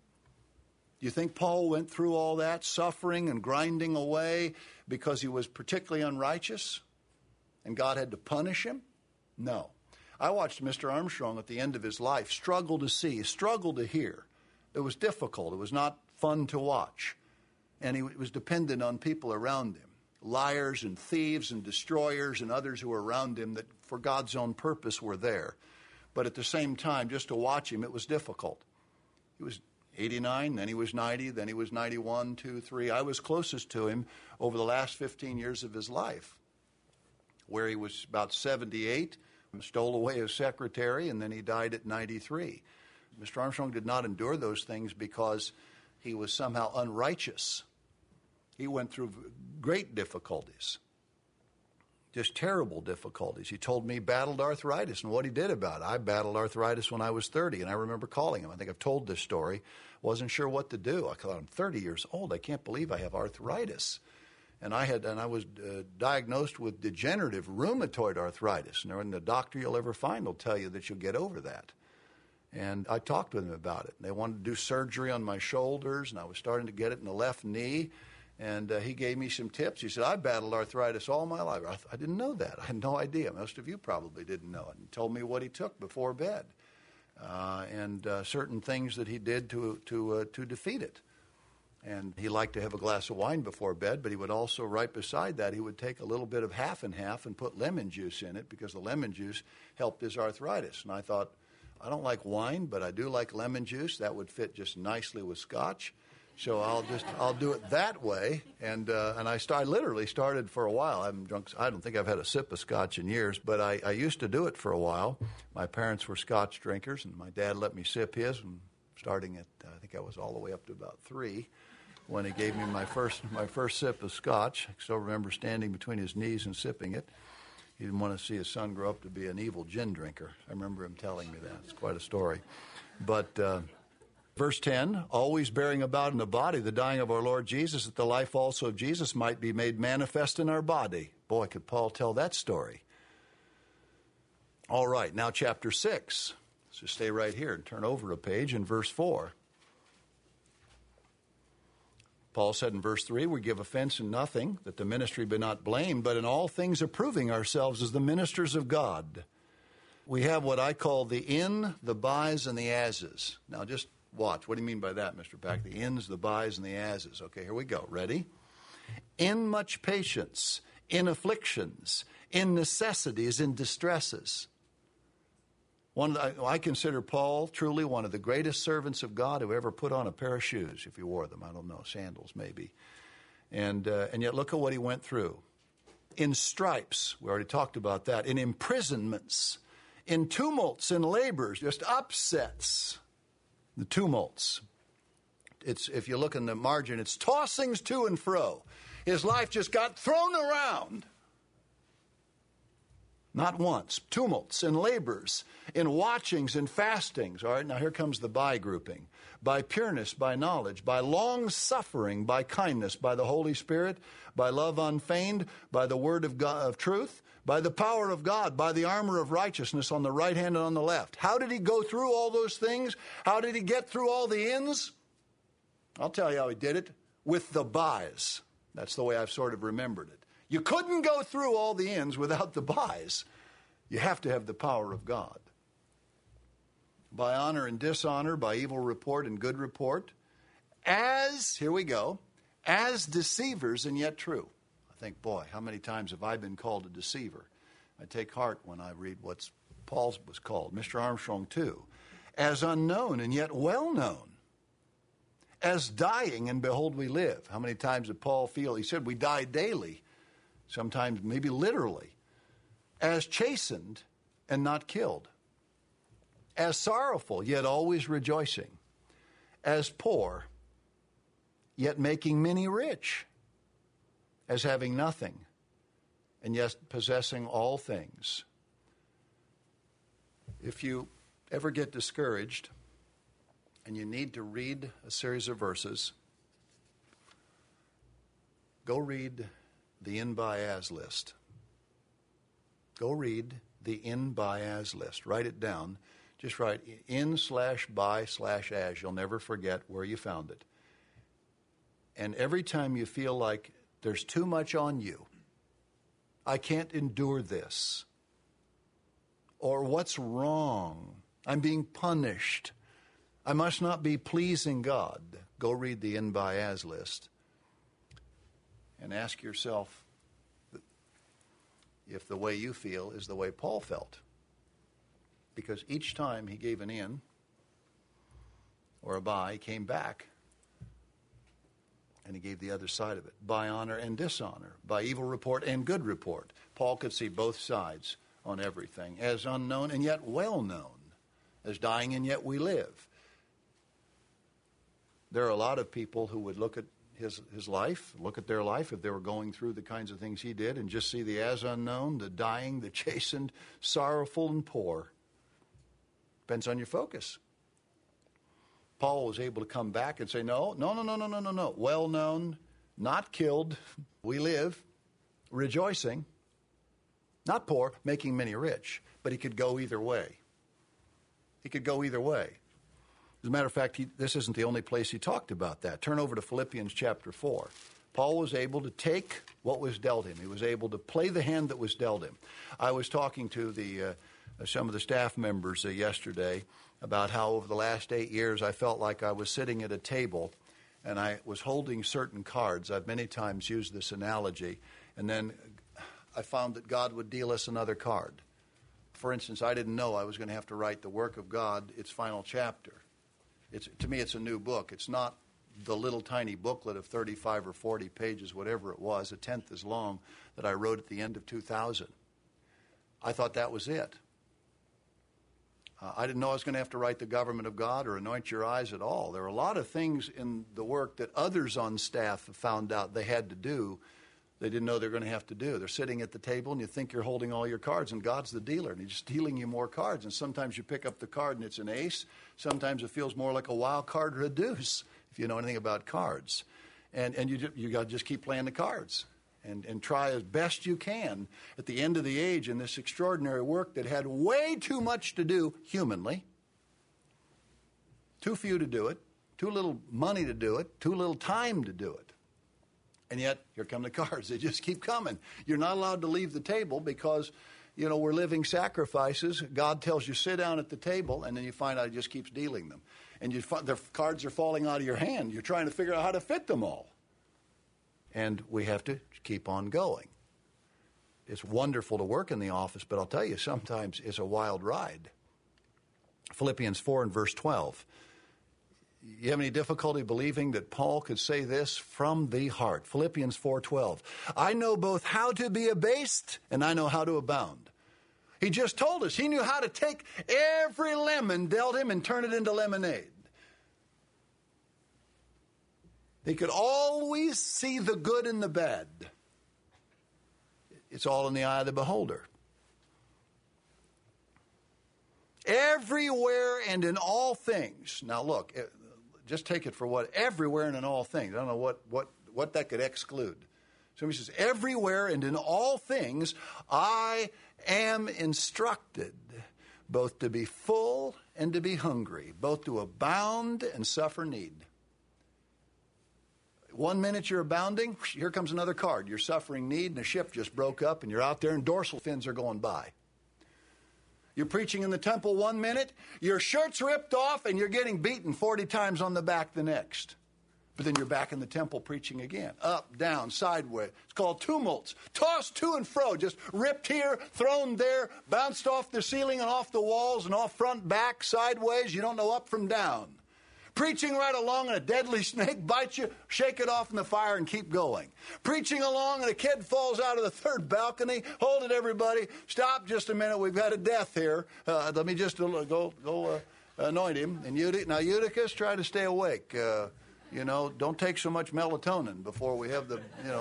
Do you think Paul went through all that suffering and grinding away because he was particularly unrighteous and God had to punish him? No. I watched Mr. Armstrong at the end of his life struggle to see, struggle to hear. It was difficult. It was not fun to watch. And he was dependent on people around him. Liars and thieves and destroyers and others who were around him that for God's own purpose were there. But at the same time, just to watch him, it was difficult. He was 89, then he was 90, then he was 91, 2, 3. I was closest to him over the last 15 years of his life, where he was about 78, stole away his secretary, and then he died at 93. Mr. Armstrong did not endure those things because he was somehow unrighteous. He went through great difficulties, just terrible difficulties. He told me he battled arthritis and what he did about it. I battled arthritis when I was 30, and I remember calling him. I think I've told this story. Wasn't sure what to do. I thought, I'm 30 years old. I can't believe I have arthritis. And I was diagnosed with degenerative rheumatoid arthritis. And the doctor you'll ever find will tell you that you'll get over that. And I talked with him about it. They wanted to do surgery on my shoulders, and I was starting to get it in the left knee. And he gave me some tips. He said, I battled arthritis all my life. I didn't know that. I had no idea. Most of you probably didn't know it. And he told me what he took before bed and certain things that he did to defeat it. And he liked to have a glass of wine before bed, but he would also, right beside that, he would take a little bit of half and half and put lemon juice in it because the lemon juice helped his arthritis. And I thought, I don't like wine, but I do like lemon juice. That would fit just nicely with scotch. So I'll do it that way, and I literally started for a while. I haven't drunk. I don't think I've had a sip of scotch in years, but I used to do it for a while. My parents were scotch drinkers, and my dad let me sip his. And starting at I think I was all the way up to about 3 when he gave me my first sip of scotch. I still remember standing between his knees and sipping it. He didn't want to see his son grow up to be an evil gin drinker. I remember him telling me that. It's quite a story, but. Verse 10, always bearing about in the body the dying of our Lord Jesus, that the life also of Jesus might be made manifest in our body. Boy, could Paul tell that story. All right, now chapter 6. So stay right here and turn over a page in verse 4. Paul said in verse 3, we give offense in nothing, that the ministry be not blamed, but in all things approving ourselves as the ministers of God. We have what I call the in, the bys, and the ases. Now just watch. What do you mean by that, Mr. Pack? The ins, the bys, and the ases. Okay, here we go. Ready? In much patience, in afflictions, in necessities, in distresses. I consider Paul truly one of the greatest servants of God who ever put on a pair of shoes, if he wore them. I don't know, sandals maybe. And yet look at what he went through. In stripes, we already talked about that. In imprisonments, in tumults, in labors, just upsets. The tumults. If you look in the margin, it's tossings to and fro. His life just got thrown around. Not once. Tumults and labors, in watchings and fastings. All right, now here comes the by grouping. By pureness, by knowledge, by long suffering, by kindness, by the Holy Spirit, by love unfeigned, by the word of God, of truth, by the power of God, by the armor of righteousness on the right hand and on the left. How did he go through all those things? How did he get through all the ins? I'll tell you how he did it. With the bys. That's the way I've sort of remembered it. You couldn't go through all the ins without the bys. You have to have the power of God. By honor and dishonor, by evil report and good report, as, here we go, as deceivers and yet true. I think, boy, how many times have I been called a deceiver? I take heart when I read what Paul was called, Mr. Armstrong too. As unknown and yet well known. As dying and behold we live. How many times did Paul feel? He said we die daily, sometimes maybe literally. As chastened and not killed. As sorrowful, yet always rejoicing. As poor, yet making many rich. As having nothing, and yet possessing all things. If you ever get discouraged, and you need to read a series of verses, go read the in by as list. Go read the in by as list. Write it down. Just write in/by/as. You'll never forget where you found it. And every time you feel like there's too much on you, I can't endure this, or what's wrong, I'm being punished, I must not be pleasing God, go read the in by as list and ask yourself if the way you feel is the way Paul felt. Because each time he gave an in or a by, he came back and he gave the other side of it. By honor and dishonor, by evil report and good report. Paul could see both sides on everything. As unknown and yet well known. As dying and yet we live. There are a lot of people who would look at his life, look at their life if they were going through the kinds of things he did, and just see the as unknown, the dying, the chastened, sorrowful, and poor. Depends on your focus. Paul was able to come back and say, no. Well known, not killed, we live, rejoicing, not poor, making many rich. But he could go either way. He could go either way. As a matter of fact, this isn't the only place he talked about that. Turn over to Philippians chapter 4. Paul was able to take what was dealt him. He was able to play the hand that was dealt him. I was talking to some of the staff members yesterday about how over the last 8 years I felt like I was sitting at a table and I was holding certain cards. I've many times used this analogy, and then I found that God would deal us another card. For instance, I didn't know I was going to have to write the work of God, its final chapter. To me, it's a new book. It's not the little tiny booklet of 35 or 40 pages, whatever it was, a tenth as long, that I wrote at the end of 2000. I thought that was it. I didn't know I was going to have to write the government of God or anoint your eyes at all. There are a lot of things in the work that others on staff have found out they had to do they didn't know they were going to have to do. They're sitting at the table, and you think you're holding all your cards, and God's the dealer, and he's just dealing you more cards. And sometimes you pick up the card, and it's an ace. Sometimes it feels more like a wild card or a deuce, if you know anything about cards. And you got to just keep playing the cards and try as best you can at the end of the age in this extraordinary work that had way too much to do humanly, too few to do it, too little money to do it, too little time to do it. And yet, here come the cards. They just keep coming. You're not allowed to leave the table because, we're living sacrifices. God tells you, sit down at the table, and then you find out he just keeps dealing them. And the cards are falling out of your hand. You're trying to figure out how to fit them all. And we have to keep on going. It's wonderful to work in the office, but I'll tell you, sometimes it's a wild ride. Philippians 4 and verse 12. You have any difficulty believing that Paul could say this from the heart? Philippians 4:12. I know both how to be abased and I know how to abound. He just told us he knew how to take every lemon dealt him and turn it into lemonade. He could always see the good and the bad. It's all in the eye of the beholder. Everywhere and in all things. Now look, just take it for what everywhere and in all things. I don't know what that could exclude. Somebody says, everywhere and in all things I am instructed, both to be full and to be hungry, both to abound and suffer need. 1 minute you're abounding, here comes another card. You're suffering need, and the ship just broke up, and you're out there, and dorsal fins are going by. You're preaching in the temple 1 minute, your shirt's ripped off, and you're getting beaten 40 times on the back the next. But then you're back in the temple preaching again. Up, down, sideways. It's called tumults. Tossed to and fro, just ripped here, thrown there, bounced off the ceiling and off the walls and off front, back, sideways. You don't know up from down. Preaching right along and a deadly snake bites you, shake it off in the fire and keep going. Preaching along and a kid falls out of the third balcony. Hold it, everybody. Stop just a minute. We've got a death here. Let me just go anoint him. And Eutychus, try to stay awake. Don't take so much melatonin before we have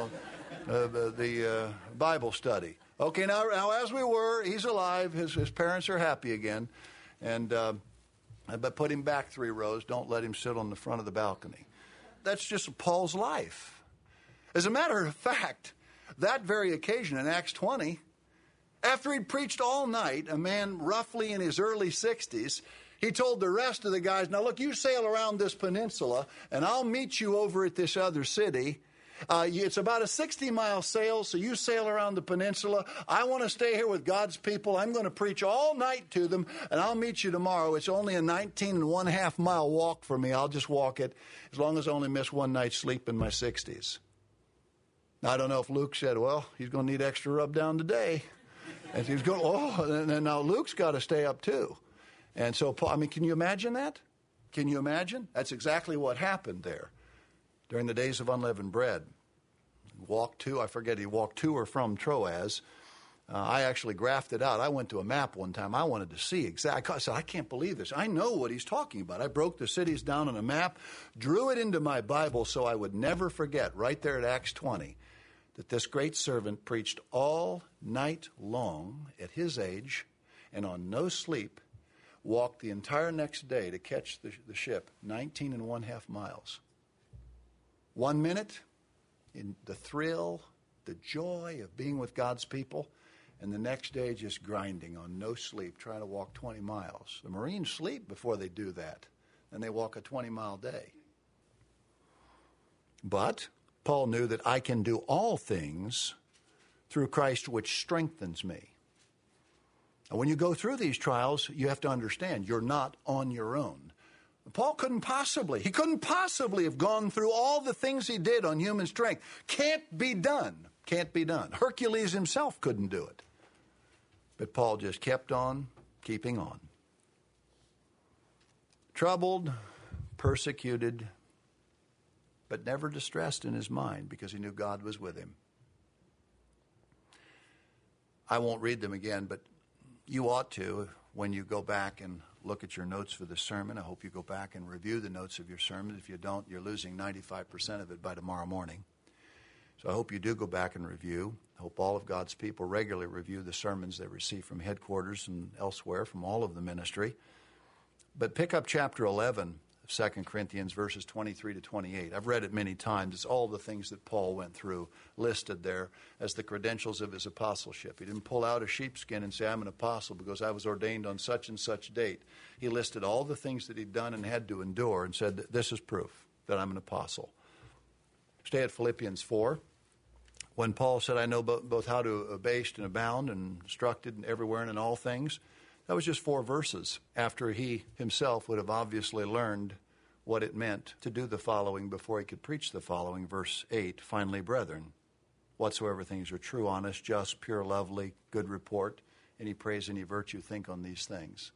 the Bible study. Okay, now as we were, he's alive. His parents are happy again. And but put him back 3 rows. Don't let him sit on the front of the balcony. That's just Paul's life. As a matter of fact, that very occasion in Acts 20, after he'd preached all night, a man roughly in his early 60s, he told the rest of the guys, now look, you sail around this peninsula, and I'll meet you over at this other city. It's about a 60-mile sail, so you sail around the peninsula. I want to stay here with God's people. I'm going to preach all night to them, and I'll meet you tomorrow. It's only a 19.5-mile walk for me. I'll just walk it as long as I only miss one night's sleep in my 60s. Now, I don't know if Luke said, well, he's going to need extra rub down today. And he's going, and now Luke's got to stay up too. And so, Paul, can you imagine that? Can you imagine? That's exactly what happened there. During the days of unleavened bread, he walked to or from Troas. I actually graphed it out. I went to a map one time. I wanted to see exactly. I said, I can't believe this. I know what he's talking about. I broke the cities down on a map, drew it into my Bible so I would never forget, right there at Acts 20, that this great servant preached all night long at his age and on no sleep, walked the entire next day to catch the ship, 19.5 miles. 1 minute in the thrill, the joy of being with God's people, and the next day just grinding on no sleep, trying to walk 20 miles. The Marines sleep before they do that, and they walk a 20-mile day. But Paul knew that I can do all things through Christ which strengthens me. And when you go through these trials, you have to understand you're not on your own. Paul couldn't possibly have gone through all the things he did on human strength. Can't be done. Hercules himself couldn't do it. But Paul just kept on keeping on. Troubled, persecuted, but never distressed in his mind because he knew God was with him. I won't read them again, but you ought to when you go back and look at your notes for the sermon. I hope you go back and review the notes of your sermon. If you don't, you're losing 95% of it by tomorrow morning. So I hope you do go back and review. I hope all of God's people regularly review the sermons they receive from headquarters and elsewhere from all of the ministry. But pick up chapter 11 of 2 Corinthians, verses 23 to 28. I've read it many times. It's all the things that Paul went through listed there as the credentials of his apostleship. He didn't pull out a sheepskin and say, I'm an apostle because I was ordained on such and such date. He listed all the things that he'd done and had to endure and said, this is proof that I'm an apostle. Stay at Philippians 4. When Paul said, I know both how to abase and abound and instructed everywhere and in all things, that was just 4 verses after he himself would have obviously learned what it meant to do the following before he could preach the following. Verse 8, finally, brethren, whatsoever things are true, honest, just, pure, lovely, good report, any praise, any virtue, think on these things.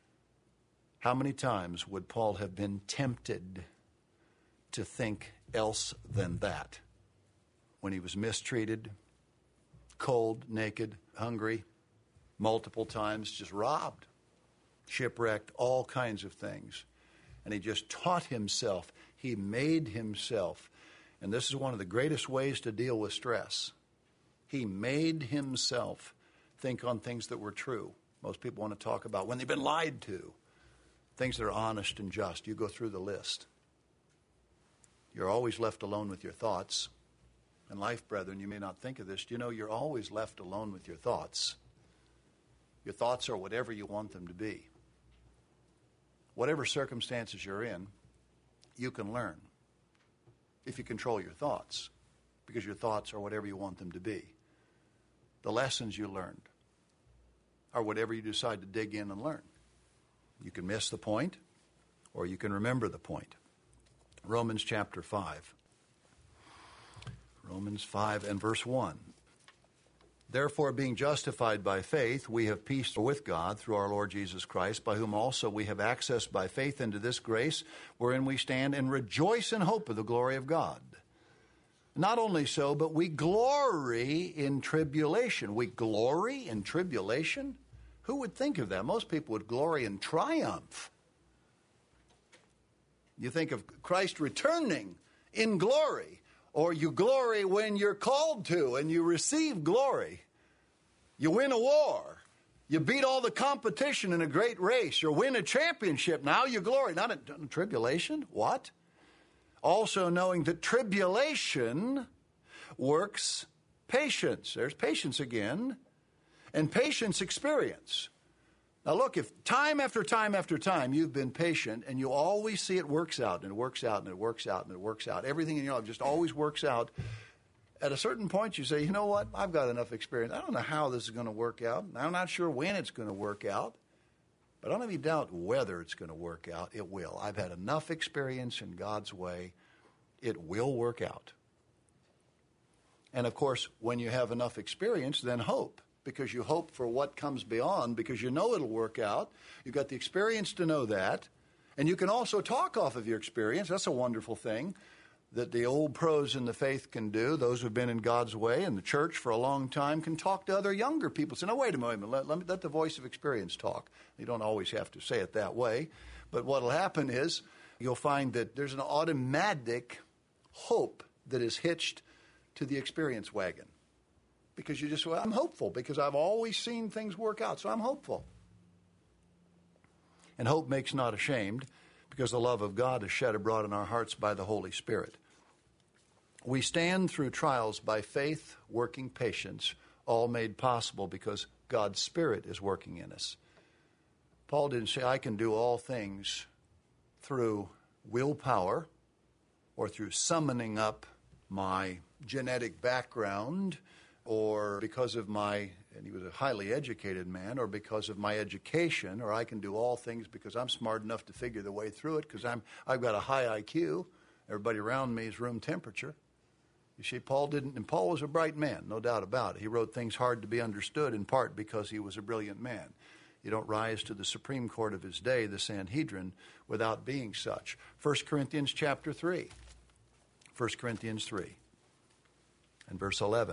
How many times would Paul have been tempted to think else than that? When he was mistreated, cold, naked, hungry, multiple times, just robbed, shipwrecked, all kinds of things. And he just taught himself. He made himself. And this is one of the greatest ways to deal with stress. He made himself think on things that were true. Most people want to talk about when they've been lied to. Things that are honest and just. You go through the list. You're always left alone with your thoughts. In life, brethren, you may not think of this. Do you know you're always left alone with your thoughts? Your thoughts are whatever you want them to be. Whatever circumstances you're in, you can learn if you control your thoughts, because your thoughts are whatever you want them to be. The lessons you learned are whatever you decide to dig in and learn. You can miss the point, or you can remember the point. Romans chapter 5. Romans 5 and verse 1. Therefore, being justified by faith, we have peace with God through our Lord Jesus Christ, by whom also we have access by faith into this grace, wherein we stand and rejoice in hope of the glory of God. Not only so, but we glory in tribulation. We glory in tribulation? Who would think of that? Most people would glory in triumph. You think of Christ returning in glory. Or you glory when you're called to and you receive glory. You win a war. You beat all the competition in a great race. You win a championship. Now you glory. Not in tribulation. What? Also knowing that tribulation works patience. There's patience again. And patience experience. Now look, if time after time after time you've been patient and you always see it works out and it works out and it works out and it works out, everything in your life just always works out, at a certain point you say, you know what, I've got enough experience. I don't know how this is going to work out. I'm not sure when it's going to work out, but I don't have any doubt whether it's going to work out. It will. I've had enough experience in God's way. It will work out. And of course, when you have enough experience, then hope. Because you hope for what comes beyond, because you know it'll work out. You've got the experience to know that. And you can also talk off of your experience. That's a wonderful thing that the old pros in the faith can do. Those who've been in God's way and the church for a long time can talk to other younger people. Say, no, wait a moment. Let the voice of experience talk. You don't always have to say it that way. But what will happen is you'll find that there's an automatic hope that is hitched to the experience wagon. Because you just, well, I'm hopeful because I've always seen things work out, so I'm hopeful. And hope makes not ashamed because the love of God is shed abroad in our hearts by the Holy Spirit. We stand through trials by faith, working patience, all made possible because God's Spirit is working in us. Paul didn't say, I can do all things through willpower or through summoning up my genetic background or because of my, and he was a highly educated man, or because of my education, or I can do all things because I'm smart enough to figure the way through it because I've got a high IQ. Everybody around me is room temperature. You see, Paul didn't, and Paul was a bright man, no doubt about it. He wrote things hard to be understood in part because he was a brilliant man. You don't rise to the Supreme Court of his day, the Sanhedrin, without being such. 1 Corinthians chapter 3. 1 Corinthians 3 and verse 11.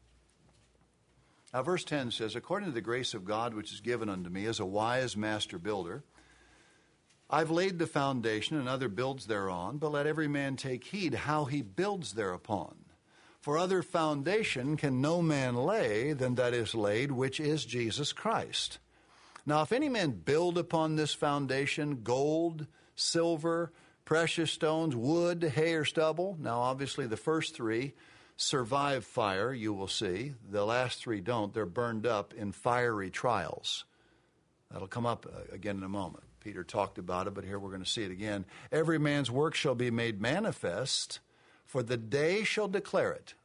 Now, verse 10 says, according to the grace of God which is given unto me as a wise master builder, I've laid the foundation, and another builds thereon, but let every man take heed how he builds thereupon. For other foundation can no man lay than that is laid, which is Jesus Christ. Now, if any man build upon this foundation gold, silver, precious stones, wood, hay, or stubble. Now, obviously, the first three survive fire, you will see. The last three don't. They're burned up in fiery trials. That'll come up again in a moment. Peter talked about it, but here we're going to see it again. Every man's work shall be made manifest, for the day shall declare it.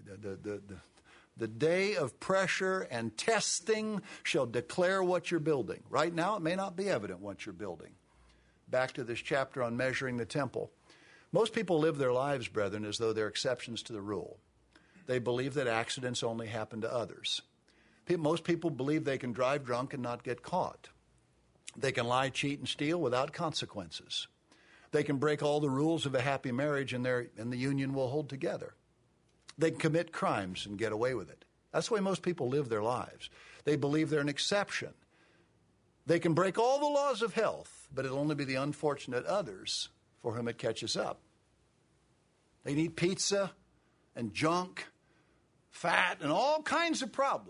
The day of pressure and testing shall declare what you're building. Right now, it may not be evident what you're building. Back to this chapter on measuring the temple. Most people live their lives, brethren, as though they're exceptions to the rule. They believe that accidents only happen to others. Most people believe they can drive drunk and not get caught. They can lie, cheat, and steal without consequences. They can break all the rules of a happy marriage and the union will hold together. They can commit crimes and get away with it. That's the way most people live their lives. They believe they're an exception. They can break all the laws of health, but it'll only be the unfortunate others for whom it catches up. They need pizza and junk, fat, and all kinds of problems.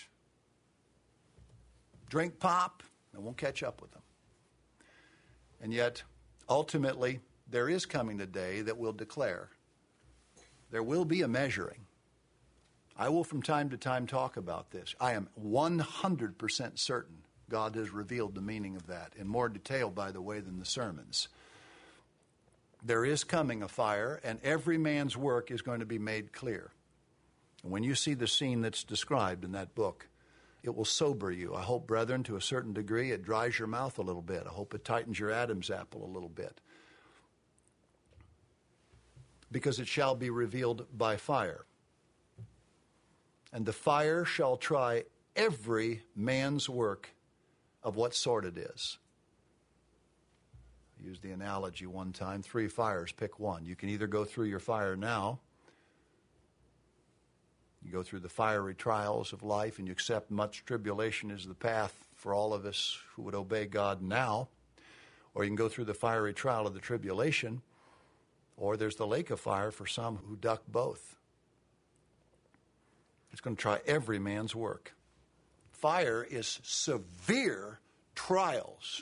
Drink pop, it won't catch up with them. And yet, ultimately, there is coming the day that will declare. There will be a measuring. I will from time to time talk about this. I am 100% certain God has revealed the meaning of that in more detail, by the way, than the sermons. There is coming a fire, and every man's work is going to be made clear. And when you see the scene that's described in that book, it will sober you. I hope, brethren, to a certain degree, it dries your mouth a little bit. I hope it tightens your Adam's apple a little bit. Because it shall be revealed by fire. And the fire shall try every man's work of what sort it is. I used the analogy one time, 3 fires, pick one. You can either go through your fire now, you go through the fiery trials of life and you accept much tribulation as the path for all of us who would obey God now, or you can go through the fiery trial of the tribulation, or there's the lake of fire for some who duck both. It's going to try every man's work. Fire is severe trials.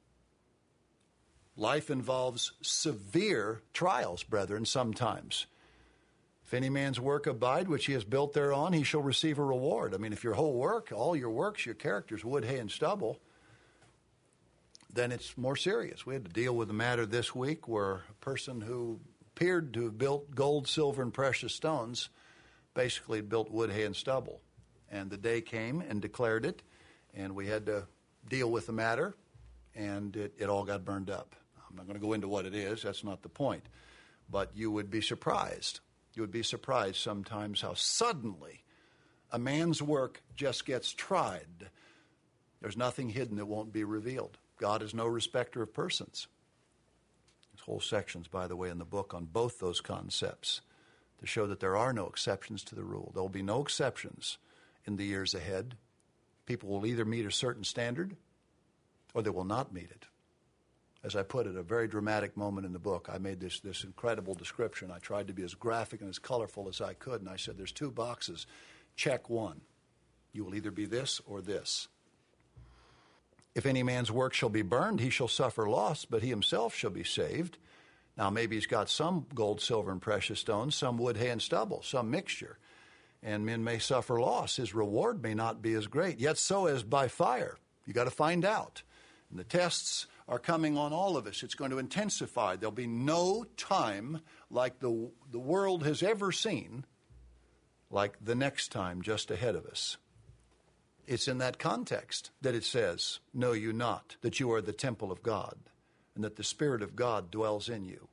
Life involves severe trials, brethren, sometimes. If any man's work abide, which he has built thereon, he shall receive a reward. I mean, if your whole work, all your works, your characters, wood, hay, and stubble, then it's more serious. We had to deal with a matter this week where a person who appeared to have built gold, silver, and precious stones basically built wood, hay, and stubble. And the day came and declared it, and we had to deal with the matter, and it all got burned up. I'm not going to go into what it is. That's not the point. But you would be surprised. You would be surprised sometimes how suddenly a man's work just gets tried. There's nothing hidden that won't be revealed. God is no respecter of persons. There's whole sections, by the way, in the book on both those concepts to show that there are no exceptions to the rule. There will be no exceptions in the years ahead. People will either meet a certain standard or they will not meet it. As I put it, a very dramatic moment in the book, I made this incredible description. I tried to be as graphic and as colorful as I could, and I said, there's 2 boxes. Check one. You will either be this or this. If any man's work shall be burned, he shall suffer loss, but he himself shall be saved. Now, maybe he's got some gold, silver, and precious stones, some wood, hay, and stubble, some mixture. and men may suffer loss. His reward may not be as great, yet so as by fire. You got to find out. And the tests are coming on all of us. It's going to intensify. There'll be no time like the world has ever seen, like the next time just ahead of us. It's in that context that it says, "Know you not that you are the temple of God, and that the Spirit of God dwells in you."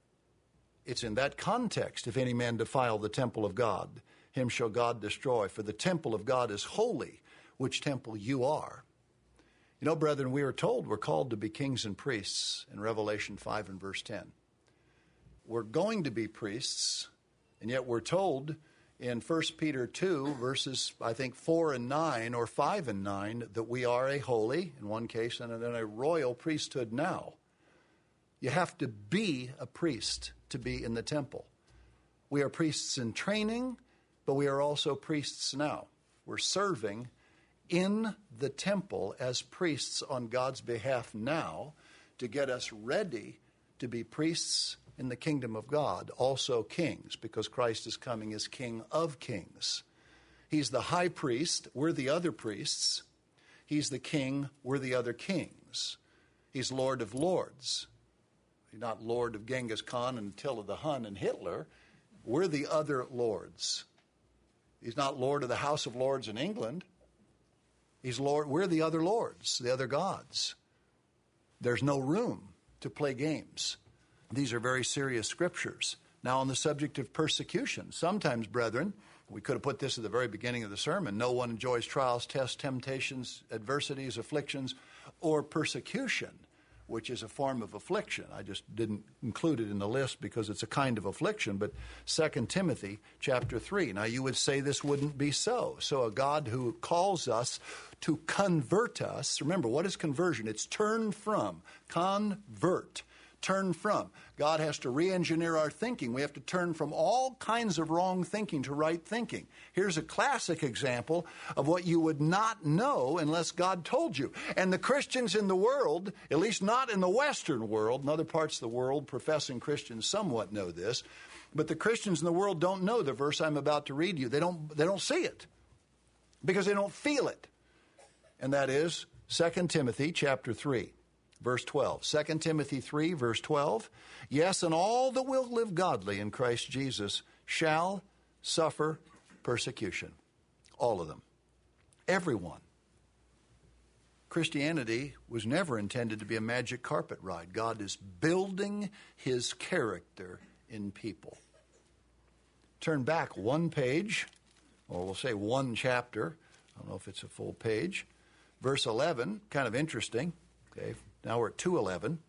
It's in that context, "If any man defile the temple of God, him shall God destroy. For the temple of God is holy, which temple you are." You know, brethren, we are told we're called to be kings and priests in Revelation 5 and verse 10. We're going to be priests, and yet we're told in 1 Peter 2, verses, I think, 4 and 9, or 5 and 9, that we are a holy, in one case, and then a royal priesthood now. You have to be a priest to be in the temple. We are priests in training, but we are also priests now. We're serving in the temple as priests on God's behalf now to get us ready to be priests in the kingdom of God, also kings, because Christ is coming as King of kings. He's the high priest, we're the other priests. He's the king, we're the other kings. He's Lord of lords. He's not Lord of Genghis Khan and Attila the Hun and Hitler. We're the other lords. He's not Lord of the House of Lords in England. He's Lord. We're the other lords, the other gods. There's no room to play games. These are very serious scriptures. Now, on the subject of persecution, sometimes, brethren, we could have put this at the very beginning of the sermon, no one enjoys trials, tests, temptations, adversities, afflictions, or persecution, which is a form of affliction. I just didn't include it in the list because it's a kind of affliction, but 2 Timothy chapter 3. Now, you would say this wouldn't be so. So a God who calls us to convert us, remember, what is conversion? It's turn from, convert. Turn from. God has to re-engineer our thinking. We have to turn from all kinds of wrong thinking to right thinking. Here's a classic example of what you would not know unless God told you. And the Christians in the world, at least not in the Western world, in other parts of the world, professing Christians somewhat know this, but the Christians in the world don't know the verse I'm about to read you. They don't see it because they don't feel it. And that is 2 Timothy chapter 3. Verse 12, 2 Timothy 3, verse 12, "Yes, and all that will live godly in Christ Jesus shall suffer persecution." All of them. Everyone. Christianity was never intended to be a magic carpet ride. God is building his character in people. Turn back one page, or we'll say one chapter. I don't know if it's a full page. Verse 11, kind of interesting. Okay. Now we're at 2:11.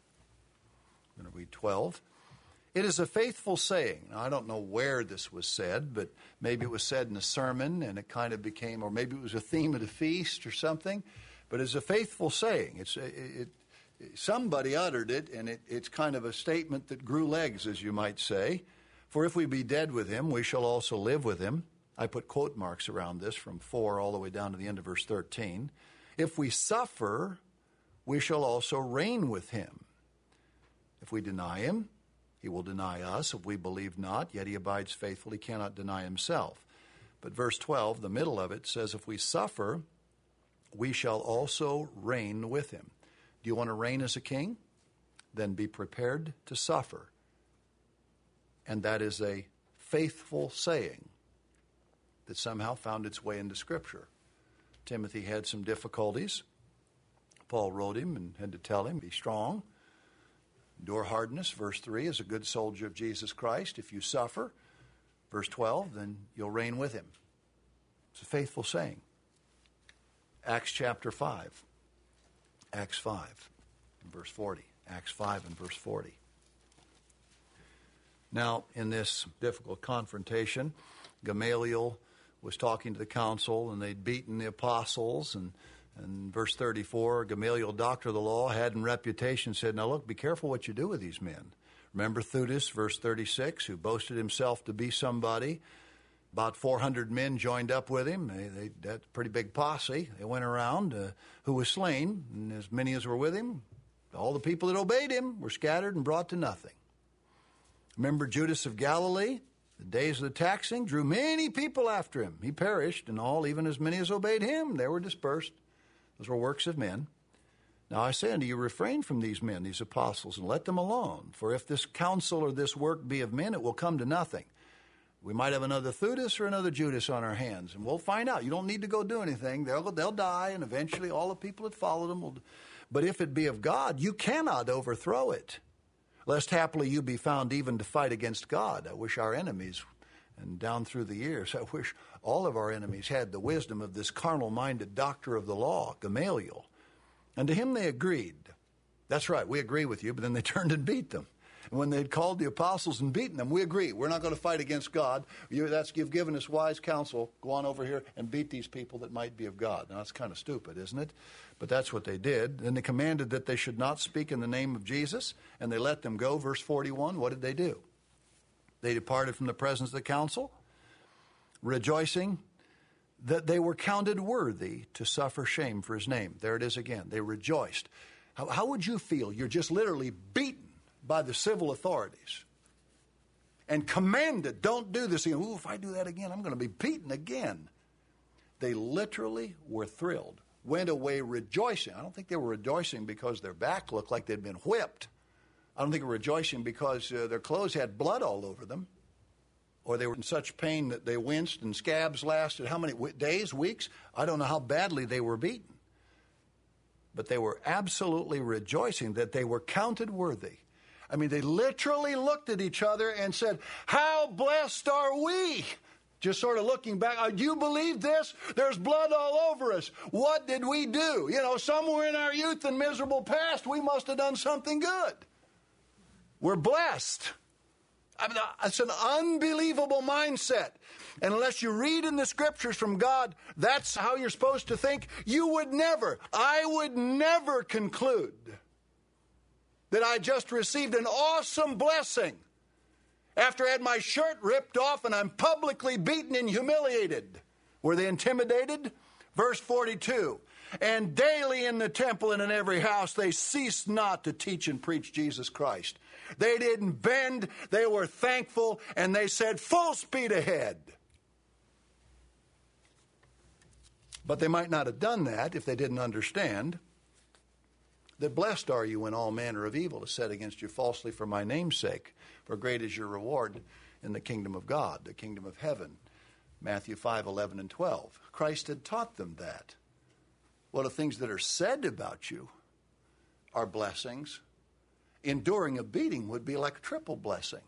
I'm going to read 12. "It is a faithful saying." Now, I don't know where this was said, but maybe it was said in a sermon and it kind of became, or maybe it was a theme at a feast or something. But it's a faithful saying. Somebody uttered it, and it's kind of a statement that grew legs, as you might say. "For if we be dead with him, we shall also live with him." I put quote marks around this from 4 all the way down to the end of verse 13. "If we suffer, we shall also reign with him. If we deny him, he will deny us. If we believe not, yet he abides faithful. He cannot deny himself." But verse 12, the middle of it, says, "If we suffer, we shall also reign with him." Do you want to reign as a king? Then be prepared to suffer. And that is a faithful saying that somehow found its way into Scripture. Timothy had some difficulties. Paul wrote him and had to tell him, be strong, endure hardness. Verse 3, as a good soldier of Jesus Christ, if you suffer, verse 12, then you'll reign with him. It's a faithful saying. Acts chapter 5. Acts 5 and verse 40. Acts 5 and verse 40. Now, in this difficult confrontation, Gamaliel was talking to the council, and they'd beaten the apostles, and verse 34, Gamaliel, doctor of the law, had in reputation, said, "Now look, be careful what you do with these men." Remember Theudas, verse 36, who boasted himself to be somebody. About 400 men joined up with him. That's a pretty big posse. They went around, who was slain, and as many as were with him, all the people that obeyed him were scattered and brought to nothing. Remember Judas of Galilee? The days of the taxing drew many people after him. He perished, and all, even as many as obeyed him, they were dispersed. Those were works of men. Now I say unto you, refrain from these men, these apostles, and let them alone. For if this counsel or this work be of men, it will come to nothing. We might have another Theudas or another Judas on our hands, and we'll find out. You don't need to go do anything. They'll die, and eventually all the people that followed them will. But if it be of God, you cannot overthrow it, lest happily you be found even to fight against God. I wish our enemies, and down through the years, I wish all of our enemies had the wisdom of this carnal-minded doctor of the law, Gamaliel. And to him they agreed. That's right, we agree with you, but then they turned and beat them. And when they'd called the apostles and beaten them, we agree. We're not going to fight against God. You've given us wise counsel. Go on over here and beat these people that might be of God. Now, that's kind of stupid, isn't it? But that's what they did. Then they commanded that they should not speak in the name of Jesus, and they let them go. Verse 41, what did they do? They departed from the presence of the council, rejoicing that they were counted worthy to suffer shame for his name. There it is again. They rejoiced. How would you feel? You're just literally beaten by the civil authorities and commanded, don't do this again. Ooh, if I do that again, I'm going to be beaten again. They literally were thrilled, went away rejoicing. I don't think they were rejoicing because their back looked like they'd been whipped. I don't think they were rejoicing because their clothes had blood all over them, or they were in such pain that they winced and scabs lasted how many days, weeks? I don't know how badly they were beaten. But they were absolutely rejoicing that they were counted worthy. I mean, they literally looked at each other and said, how blessed are we? Just sort of looking back, do you believe this? There's blood all over us. What did we do? You know, somewhere in our youth and miserable past, we must have done something good. We're blessed. I mean, it's an unbelievable mindset. And unless you read in the scriptures from God, that's how you're supposed to think. I would never conclude that I just received an awesome blessing after I had my shirt ripped off and I'm publicly beaten and humiliated. Were they intimidated? Verse 42, and daily in the temple and in every house they ceased not to teach and preach Jesus Christ. They didn't bend, they were thankful, and they said, full speed ahead. But they might not have done that if they didn't understand that blessed are you when all manner of evil is said against you falsely for my name's sake, for great is your reward in the kingdom of God, the kingdom of heaven. Matthew 5:11 and 12. Christ had taught them that. Well, the things that are said about you are blessings. Enduring a beating would be like a triple blessing.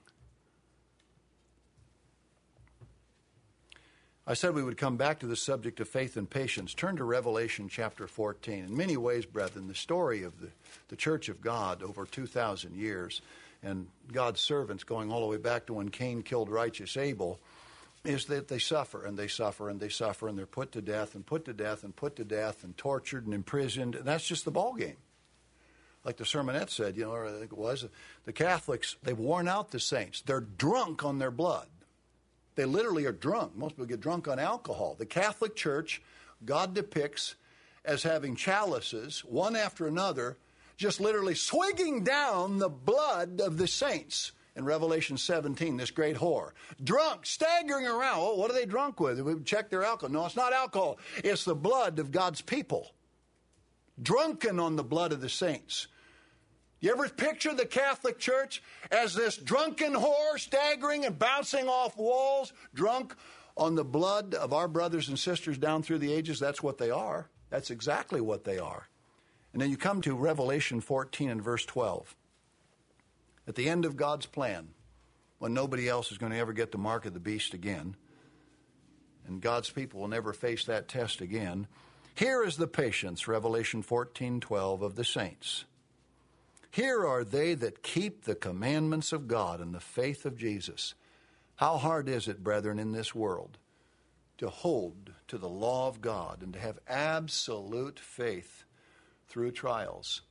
I said we would come back to the subject of faith and patience. Turn to Revelation chapter 14. In many ways, brethren, the story of the Church of God over 2,000 years and God's servants going all the way back to when Cain killed righteous Abel is that they suffer and they suffer and they suffer and they're put to death and put to death and put to death and tortured and imprisoned. And that's just the ball game. Like the sermonette said, you know, or I think it was, the Catholics, they've worn out the saints. They're drunk on their blood. They literally are drunk. Most people get drunk on alcohol. The Catholic Church, God depicts as having chalices, one after another, just literally swigging down the blood of the saints. In Revelation 17, this great whore. Drunk, staggering around. Oh, what are they drunk with? We check their alcohol. No, it's not alcohol. It's the blood of God's people. Drunken on the blood of the saints. You ever picture the Catholic Church as this drunken whore staggering and bouncing off walls, drunk on the blood of our brothers and sisters down through the ages? That's what they are. That's exactly what they are. And then you come to Revelation 14 and verse 12. At the end of God's plan, when nobody else is going to ever get the mark of the beast again, and God's people will never face that test again, here is the patience, Revelation 14:12, of the saints. Here are they that keep the commandments of God and the faith of Jesus. How hard is it, brethren, in this world to hold to the law of God and to have absolute faith through trials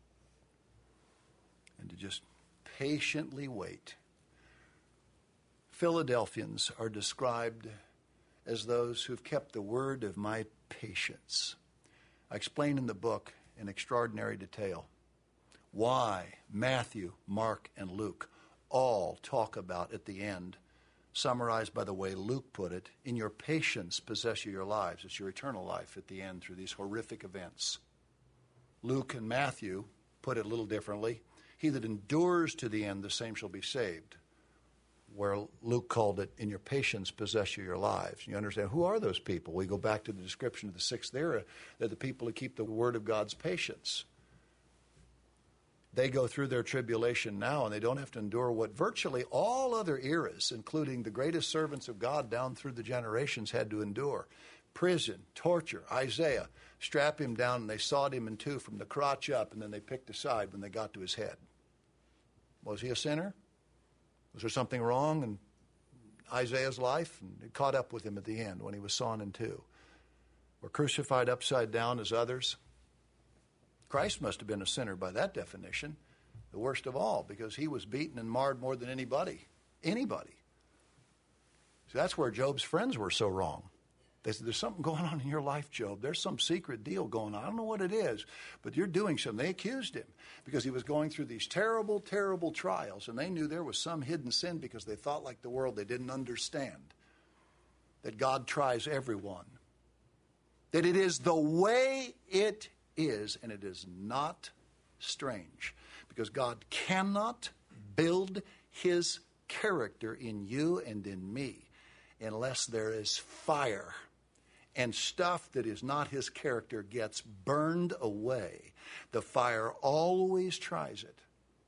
and to just patiently wait. Philadelphians are described as those who've kept the word of my patience. I explain in the book in extraordinary detail why Matthew, Mark, and Luke all talk about at the end summarized by the way Luke put it, in your patience possess you your lives. It's your eternal life at the end through these horrific events. Luke and Matthew put it a little differently. He that endures to the end, the same shall be saved. Where Luke called it, in your patience possess you your lives. You understand, who are those people? We go back to the description of the sixth era. They're the people who keep the word of God's patience. They go through their tribulation now, and they don't have to endure what virtually all other eras, including the greatest servants of God down through the generations, had to endure. Prison, torture, Isaiah, strap him down, and they sawed him in two from the crotch up, and then they picked a side when they got to his head. Was he a sinner? Was there something wrong in Isaiah's life? And it caught up with him at the end when he was sawn in two. Or crucified upside down as others. Christ must have been a sinner by that definition, the worst of all, because he was beaten and marred more than anybody. Anybody. So that's where Job's friends were so wrong. They said, there's something going on in your life, Job. There's some secret deal going on. I don't know what it is, but you're doing something. They accused him because he was going through these terrible, terrible trials, and they knew there was some hidden sin because they thought like the world. They didn't understand that God tries everyone, that it is the way it is, and it is not strange, because God cannot build his character in you and in me unless there is fire. And stuff that is not his character gets burned away. The fire always tries it.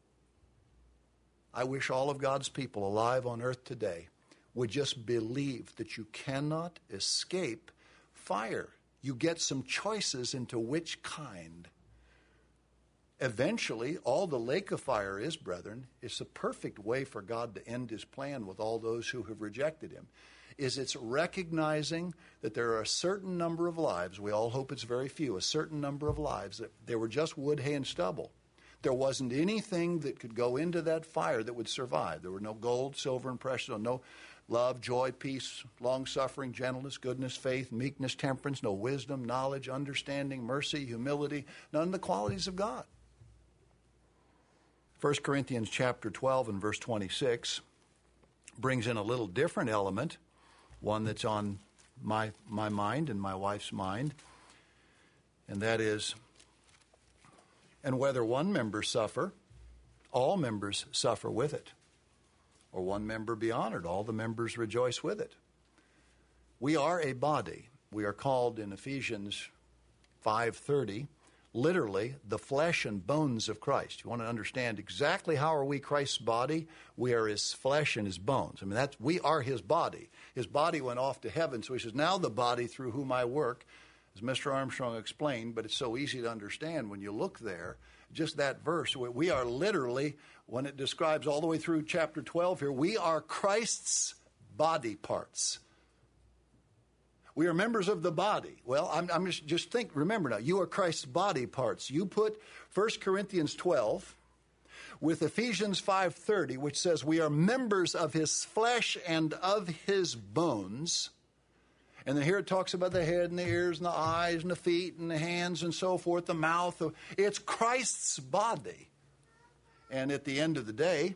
I wish all of God's people alive on earth today would just believe that you cannot escape fire. You get some choices into which kind. Eventually, all the lake of fire is, brethren, is the perfect way for God to end his plan with all those who have rejected him. Is it's recognizing that there are a certain number of lives, we all hope it's very few, a certain number of lives that they were just wood, hay, and stubble. There wasn't anything that could go into that fire that would survive. There were no gold, silver, and precious, no love, joy, peace, long-suffering, gentleness, goodness, faith, meekness, temperance, no wisdom, knowledge, understanding, mercy, humility, none of the qualities of God. 1 Corinthians chapter 12 and verse 26 brings in a little different element, one that's on my mind and my wife's mind, and that is, and whether one member suffer, all members suffer with it, or one member be honored, all the members rejoice with it. We are a body. We are called in Ephesians 5:30, literally, the flesh and bones of Christ. You want to understand exactly how are we Christ's body? We are his flesh and his bones. I mean, we are his body. His body went off to heaven, so he says, now the body through whom I work, as Mr. Armstrong explained, but it's so easy to understand when you look there, just that verse, we are literally, when it describes all the way through chapter 12 here, we are Christ's body parts. We are members of the body. Well, I'm just think. Remember now, you are Christ's body parts. You put 1 Corinthians 12 with Ephesians 5:30, which says we are members of his flesh and of his bones. And then here it talks about the head and the ears and the eyes and the feet and the hands and so forth, the mouth. It's Christ's body. And at the end of the day,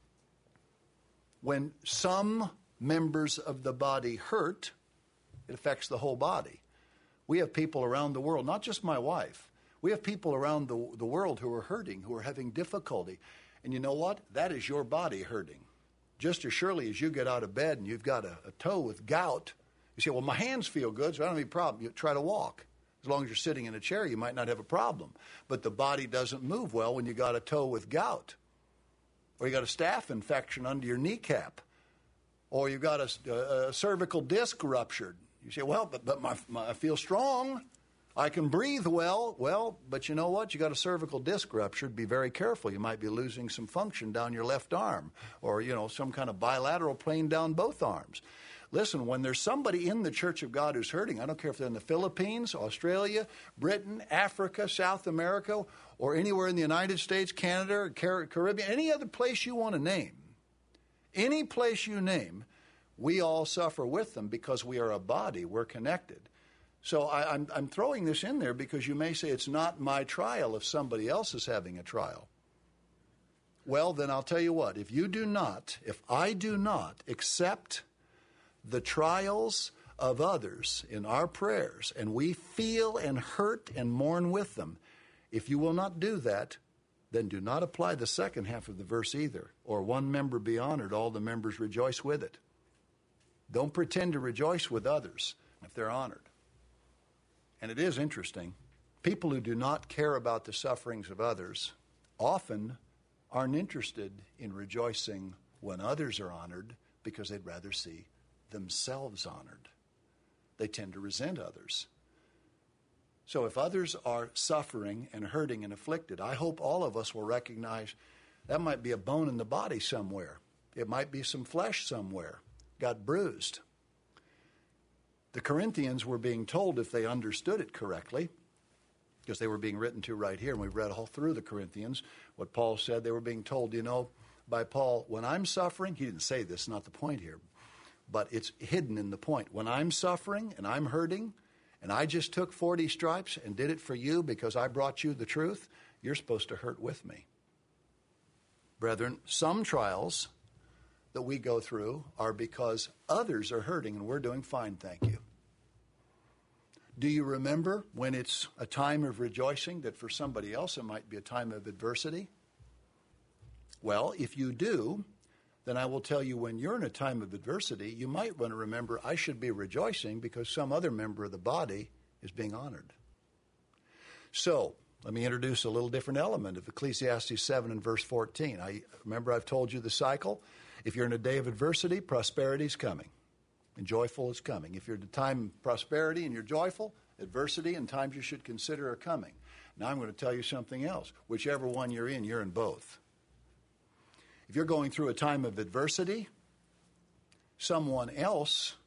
when some members of the body hurt, it affects the whole body. We have people around the world, not just my wife. We have people around the world who are hurting, who are having difficulty. And you know what? That is your body hurting. Just as surely as you get out of bed and you've got a toe with gout, you say, well, my hands feel good, so I don't have any problem. You try to walk. As long as you're sitting in a chair, you might not have a problem. But the body doesn't move well when you got a toe with gout. Or you got a staph infection under your kneecap. Or you've got a cervical disc ruptured. You say, well, but I feel strong. I can breathe well. Well, but you know what? You got a cervical disc ruptured. Be very careful. You might be losing some function down your left arm, or, some kind of bilateral pain down both arms. Listen, when there's somebody in the Church of God who's hurting, I don't care if they're in the Philippines, Australia, Britain, Africa, South America, or anywhere in the United States, Canada, Caribbean, any other place you want to name, any place you name, we all suffer with them because we are a body. We're connected. So I'm throwing this in there because you may say it's not my trial if somebody else is having a trial. Well, then I'll tell you what. If I do not accept the trials of others in our prayers, and we feel and hurt and mourn with them, if you will not do that, then do not apply the second half of the verse either. Or one member be honored, all the members rejoice with it. Don't pretend to rejoice with others if they're honored. And it is interesting. People who do not care about the sufferings of others often aren't interested in rejoicing when others are honored because they'd rather see themselves honored. They tend to resent others. So if others are suffering and hurting and afflicted, I hope all of us will recognize that might be a bone in the body somewhere. It might be some flesh somewhere, got bruised. The Corinthians were being told, if they understood it correctly, because they were being written to right here, and we've read all through the Corinthians, what Paul said, they were being told, by Paul, when I'm suffering, he didn't say this, not the point here, but it's hidden in the point. When I'm suffering and I'm hurting, and I just took 40 stripes and did it for you because I brought you the truth, you're supposed to hurt with me. Brethren, some trials that we go through are because others are hurting and we're doing fine, thank you. Do you remember when it's a time of rejoicing that for somebody else it might be a time of adversity? Well, if you do, then I will tell you when you're in a time of adversity, you might want to remember I should be rejoicing because some other member of the body is being honored. So, let me introduce a little different element of Ecclesiastes 7 and verse 14. Remember I've told you the cycle. If you're in a day of adversity, prosperity is coming and joyful is coming. If you're at a time of prosperity and you're joyful, adversity and times you should consider are coming. Now I'm going to tell you something else. Whichever one you're in both. If you're going through a time of adversity, someone else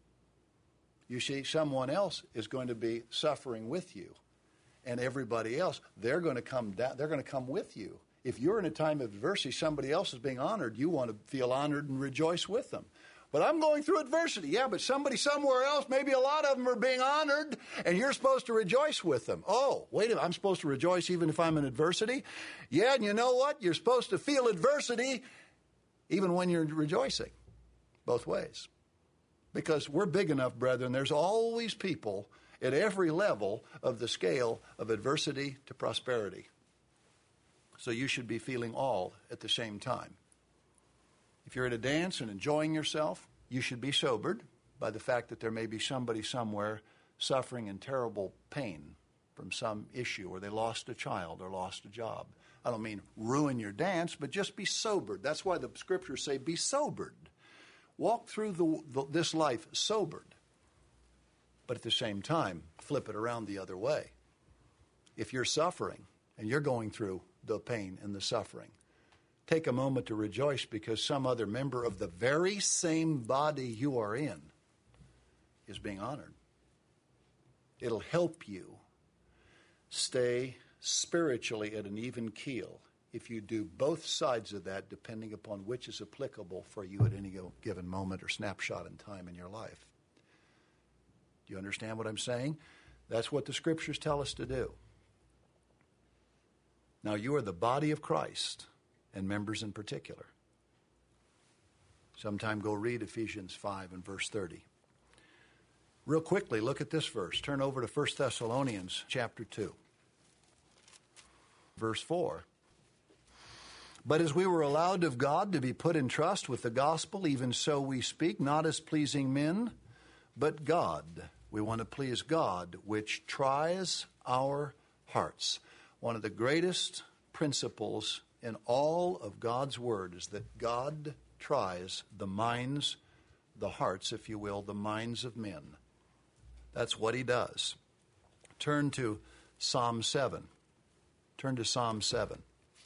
is going to be suffering with you. And everybody else, they're going to come down, they're going to come with you. If you're in a time of adversity, somebody else is being honored, you want to feel honored and rejoice with them. But I'm going through adversity. Yeah, but somebody somewhere else, maybe a lot of them are being honored, and you're supposed to rejoice with them. Oh, wait a minute, I'm supposed to rejoice even if I'm in adversity? Yeah, and you know what? You're supposed to feel adversity even when you're rejoicing, both ways. Because we're big enough, brethren, there's always people at every level of the scale of adversity to prosperity. So you should be feeling all at the same time. If you're at a dance and enjoying yourself, you should be sobered by the fact that there may be somebody somewhere suffering in terrible pain from some issue, or they lost a child or lost a job. I don't mean ruin your dance, but just be sobered. That's why the scriptures say be sobered. Walk through this life sobered. But at the same time, flip it around the other way. If you're suffering and you're going through the pain and the suffering, take a moment to rejoice because some other member of the very same body you are in is being honored. It'll help you stay spiritually at an even keel if you do both sides of that, depending upon which is applicable for you at any given moment or snapshot in time in your life. Do you understand what I'm saying? That's what the scriptures tell us to do. Now, you are the body of Christ, and members in particular. Sometime go read Ephesians 5 and verse 30. Real quickly, look at this verse. Turn over to 1 Thessalonians chapter 2. Verse 4. But as we were allowed of God to be put in trust with the gospel, even so we speak, not as pleasing men, but God. We want to please God, which tries our hearts. One of the greatest principles in all of God's word is that God tries the minds, the hearts, if you will, the minds of men. That's what he does. Turn to Psalm 7. Turn to Psalm 7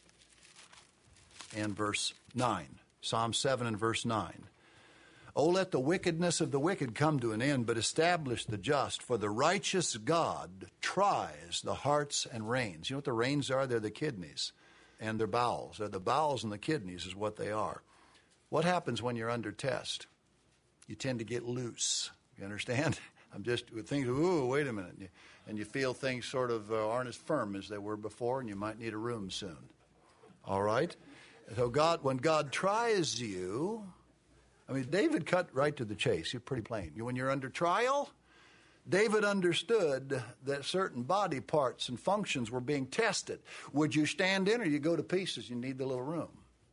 and verse 9. Psalm 7 and verse 9. Oh, let the wickedness of the wicked come to an end, but establish the just. For the righteous God tries the hearts and reins. You know what the reins are? They're the kidneys and their bowels. They're the bowels and the kidneys is what they are. What happens when you're under test? You tend to get loose. You understand? I'm just thinking, ooh, wait a minute. And you feel things sort of aren't as firm as they were before, and you might need a room soon. All right? So when God tries you, I mean, David cut right to the chase. He's pretty plain. When you're under trial, David understood that certain body parts and functions were being tested. Would you stand in or you go to pieces? You need the little room.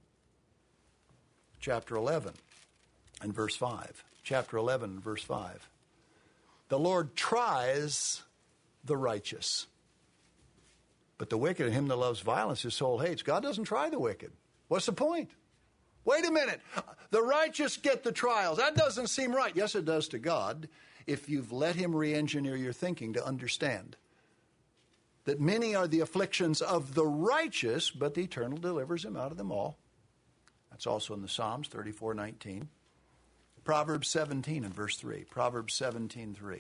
Chapter 11 and verse 5. Chapter 11 and verse 5. The Lord tries the righteous, but the wicked and him that loves violence his soul hates. God doesn't try the wicked. What's the point? Wait a minute. The righteous get the trials. That doesn't seem right. Yes, it does to God if you've let him re-engineer your thinking to understand that many are the afflictions of the righteous, but the Eternal delivers him out of them all. That's also in the Psalms 34:19. Proverbs 17 and verse 3. Proverbs 17:3.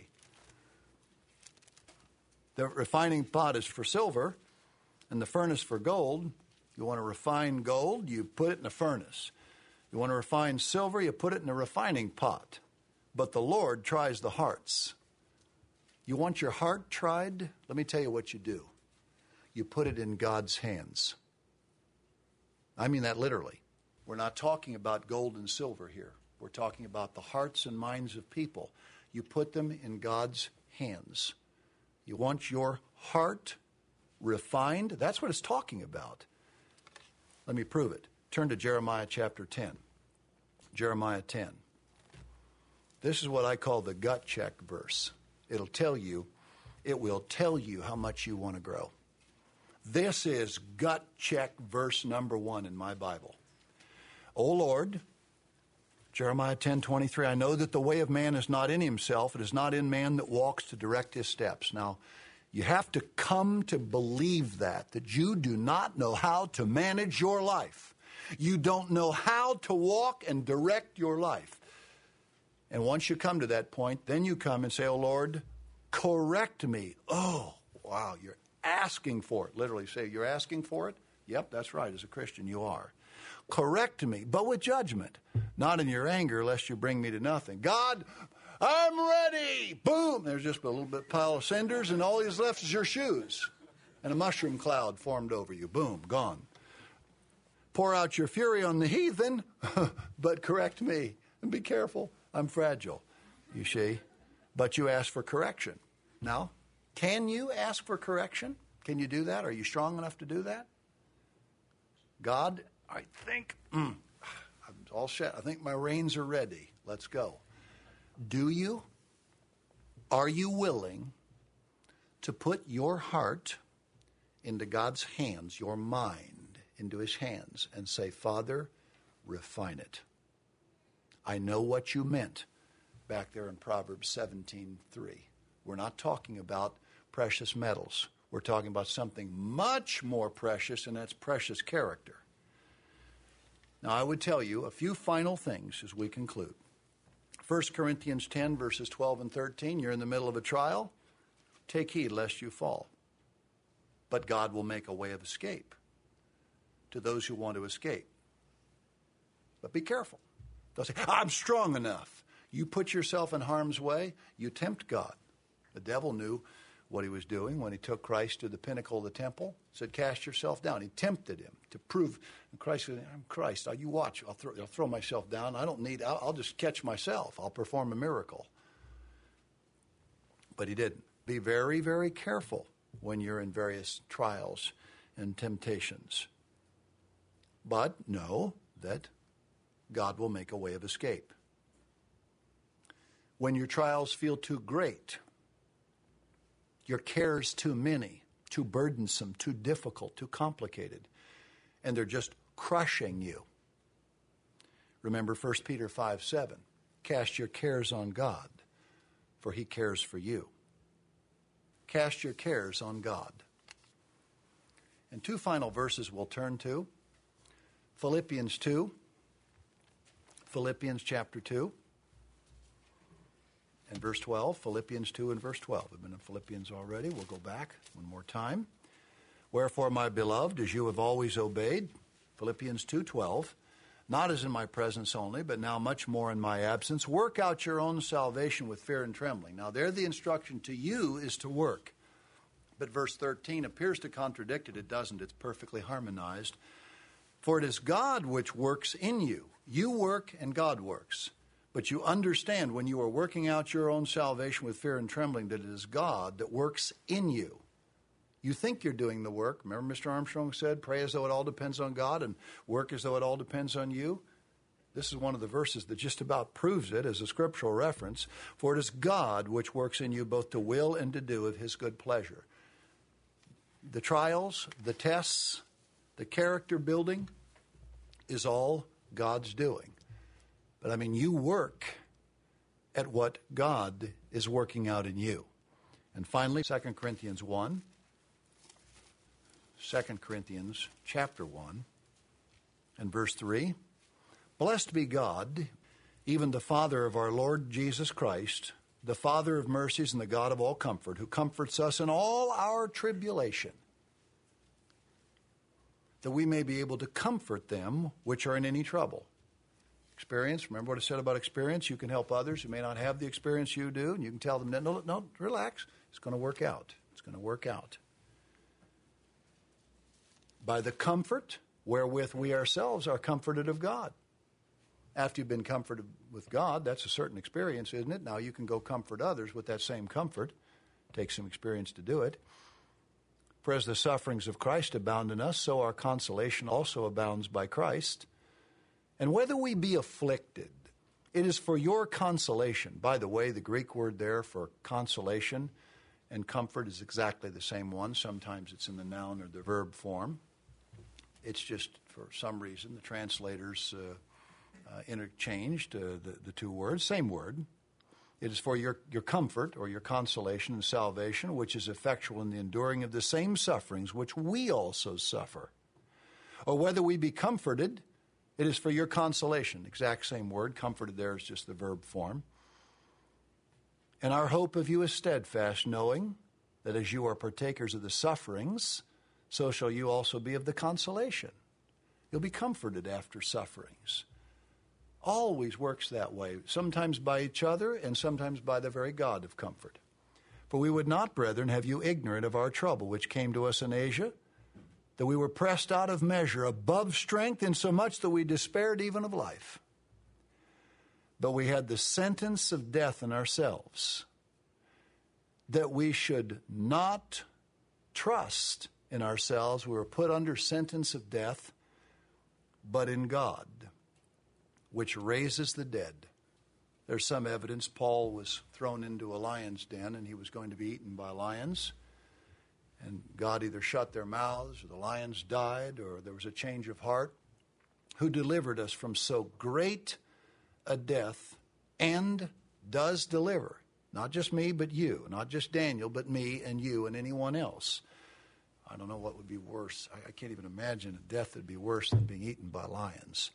The refining pot is for silver and the furnace for gold. You want to refine gold, you put it in a furnace. You want to refine silver, you put it in a refining pot. But the Lord tries the hearts. You want your heart tried? Let me tell you what you do. You put it in God's hands. I mean that literally. We're not talking about gold and silver here. We're talking about the hearts and minds of people. You put them in God's hands. You want your heart refined? That's what it's talking about. Let me prove it. Turn to Jeremiah chapter 10. Jeremiah 10. This is what I call the gut check verse. It will tell you how much you want to grow. This is gut check verse number 1 in my Bible. O Lord, Jeremiah 10:23, I know that the way of man is not in himself. It is not in man that walks to direct his steps. Now, you have to come to believe that you do not know how to manage your life. You don't know how to walk and direct your life. And once you come to that point, then you come and say, oh, Lord, correct me. Oh, wow, you're asking for it. Literally say, you're asking for it? Yep, that's right. As a Christian, you are. Correct me, but with judgment, not in your anger, lest you bring me to nothing. God, I'm ready. Boom. There's just a little bit pile of cinders, and all he's left is your shoes. And a mushroom cloud formed over you. Boom, gone. Pour out your fury on the heathen, but correct me. And be careful. I'm fragile, you see. But you ask for correction. Now, can you ask for correction? Can you do that? Are you strong enough to do that? God, I think, I'm all set. I think my reins are ready. Let's go. Do you? Are you willing to put your heart into God's hands, your mind into his hands, and say, Father, refine it? I know what you meant back there in Proverbs 17:3. We're not talking about precious metals. We're talking about something much more precious, and that's precious character. Now, I would tell you a few final things as we conclude. 1 Corinthians 10, verses 12 and 13, you're in the middle of a trial. Take heed lest you fall. But God will make a way of escape to those who want to escape. But be careful. Don't say, I'm strong enough. You put yourself in harm's way, you tempt God. The devil knew what he was doing when he took Christ to the pinnacle of the temple, said, cast yourself down. He tempted him to prove, and Christ said, I'm Christ. You watch. I'll throw myself down. I'll just catch myself. I'll perform a miracle. But he didn't. Be very, very careful when you're in various trials and temptations. But know that God will make a way of escape. When your trials feel too great, your cares too many, too burdensome, too difficult, too complicated, and they're just crushing you. Remember 1 Peter 5:7. Cast your cares on God, for he cares for you. Cast your cares on God. And two final verses we'll turn to. Philippians 2. Philippians chapter 2. And verse 12, Philippians 2 and verse 12. We've been in Philippians already. We'll go back one more time. Wherefore, my beloved, as you have always obeyed, Philippians 2:12, not as in my presence only, but now much more in my absence, work out your own salvation with fear and trembling. Now, there the instruction to you is to work. But verse 13 appears to contradict it. It doesn't. It's perfectly harmonized. For it is God which works in you. You work and God works. But you understand when you are working out your own salvation with fear and trembling that it is God that works in you. You think you're doing the work. Remember Mr. Armstrong said, pray as though it all depends on God and work as though it all depends on you? This is one of the verses that just about proves it as a scriptural reference. For it is God which works in you both to will and to do of his good pleasure. The trials, the tests, the character building is all God's doing. But I mean, you work at what God is working out in you. And finally, 2 Corinthians 1. 2 Corinthians chapter 1 and verse 3. Blessed be God, even the Father of our Lord Jesus Christ, the Father of mercies and the God of all comfort, who comforts us in all our tribulation, that we may be able to comfort them which are in any trouble. Experience, remember what I said about experience? You can help others who may not have the experience you do, and you can tell them, no, relax. It's going to work out. It's going to work out. By the comfort wherewith we ourselves are comforted of God. After you've been comforted with God, that's a certain experience, isn't it? Now you can go comfort others with that same comfort. Takes some experience to do it. For as the sufferings of Christ abound in us, so our consolation also abounds by Christ. And whether we be afflicted, it is for your consolation. By the way, the Greek word there for consolation and comfort is exactly the same one. Sometimes it's in the noun or the verb form. It's just, for some reason, the translators interchanged the two words, same word. It is for your comfort or your consolation and salvation, which is effectual in the enduring of the same sufferings which we also suffer. Or whether we be comforted, it is for your consolation. Exact same word. Comforted there is just the verb form. And our hope of you is steadfast, knowing that as you are partakers of the sufferings, so shall you also be of the consolation. You'll be comforted after sufferings. Always works that way, sometimes by each other and sometimes by the very God of comfort. For we would not, brethren, have you ignorant of our trouble, which came to us in Asia, that we were pressed out of measure, above strength, insomuch that we despaired even of life. But we had the sentence of death in ourselves, that we should not trust in ourselves. We were put under sentence of death, but in God, which raises the dead. There's some evidence Paul was thrown into a lion's den and he was going to be eaten by lions. And God either shut their mouths or the lions died or there was a change of heart. Who delivered us from so great a death and does deliver. Not just me, but you. Not just Daniel, but me and you and anyone else. I don't know what would be worse. I can't even imagine a death that would be worse than being eaten by lions.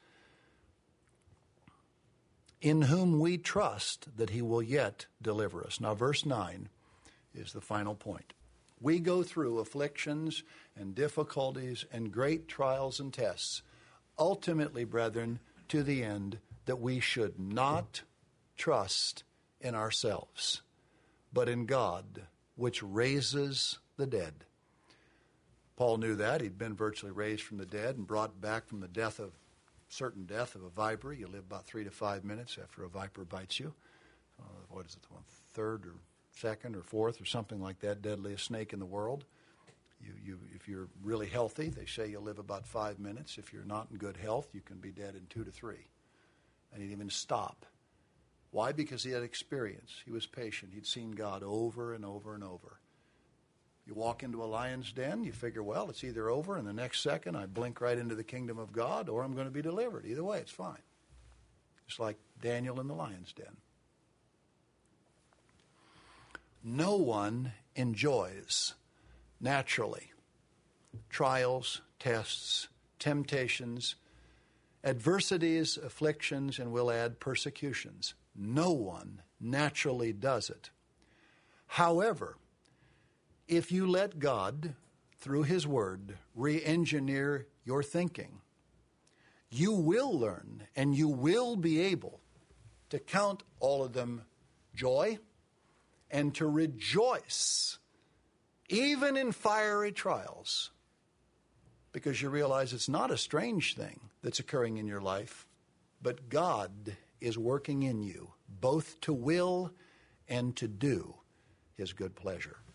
In whom we trust that he will yet deliver us. Now, verse 9 is the final point. We go through afflictions and difficulties and great trials and tests, ultimately, brethren, to the end that we should not trust in ourselves, but in God, which raises the dead. Paul knew that. He'd been virtually raised from the dead and brought back from the certain death of a viper. You live about 3 to 5 minutes after a viper bites you. What is it, the third or second or fourth or something like that, deadliest snake in the world. If you're really healthy, they say you'll live about 5 minutes. If you're not in good health, you can be dead in 2 to 3. And he didn't even stop. Why? Because he had experience. He was patient. He'd seen God over and over and over. You walk into a lion's den, you figure, well, it's either over, and the next second I blink right into the kingdom of God, or I'm going to be delivered. Either way, it's fine. It's like Daniel in the lion's den. No one enjoys naturally trials, tests, temptations, adversities, afflictions, and we'll add persecutions. No one naturally does it. However, if you let God, through his word, re-engineer your thinking, you will learn and you will be able to count all of them joy and to rejoice, even in fiery trials, because you realize it's not a strange thing that's occurring in your life, but God is working in you both to will and to do His good pleasure.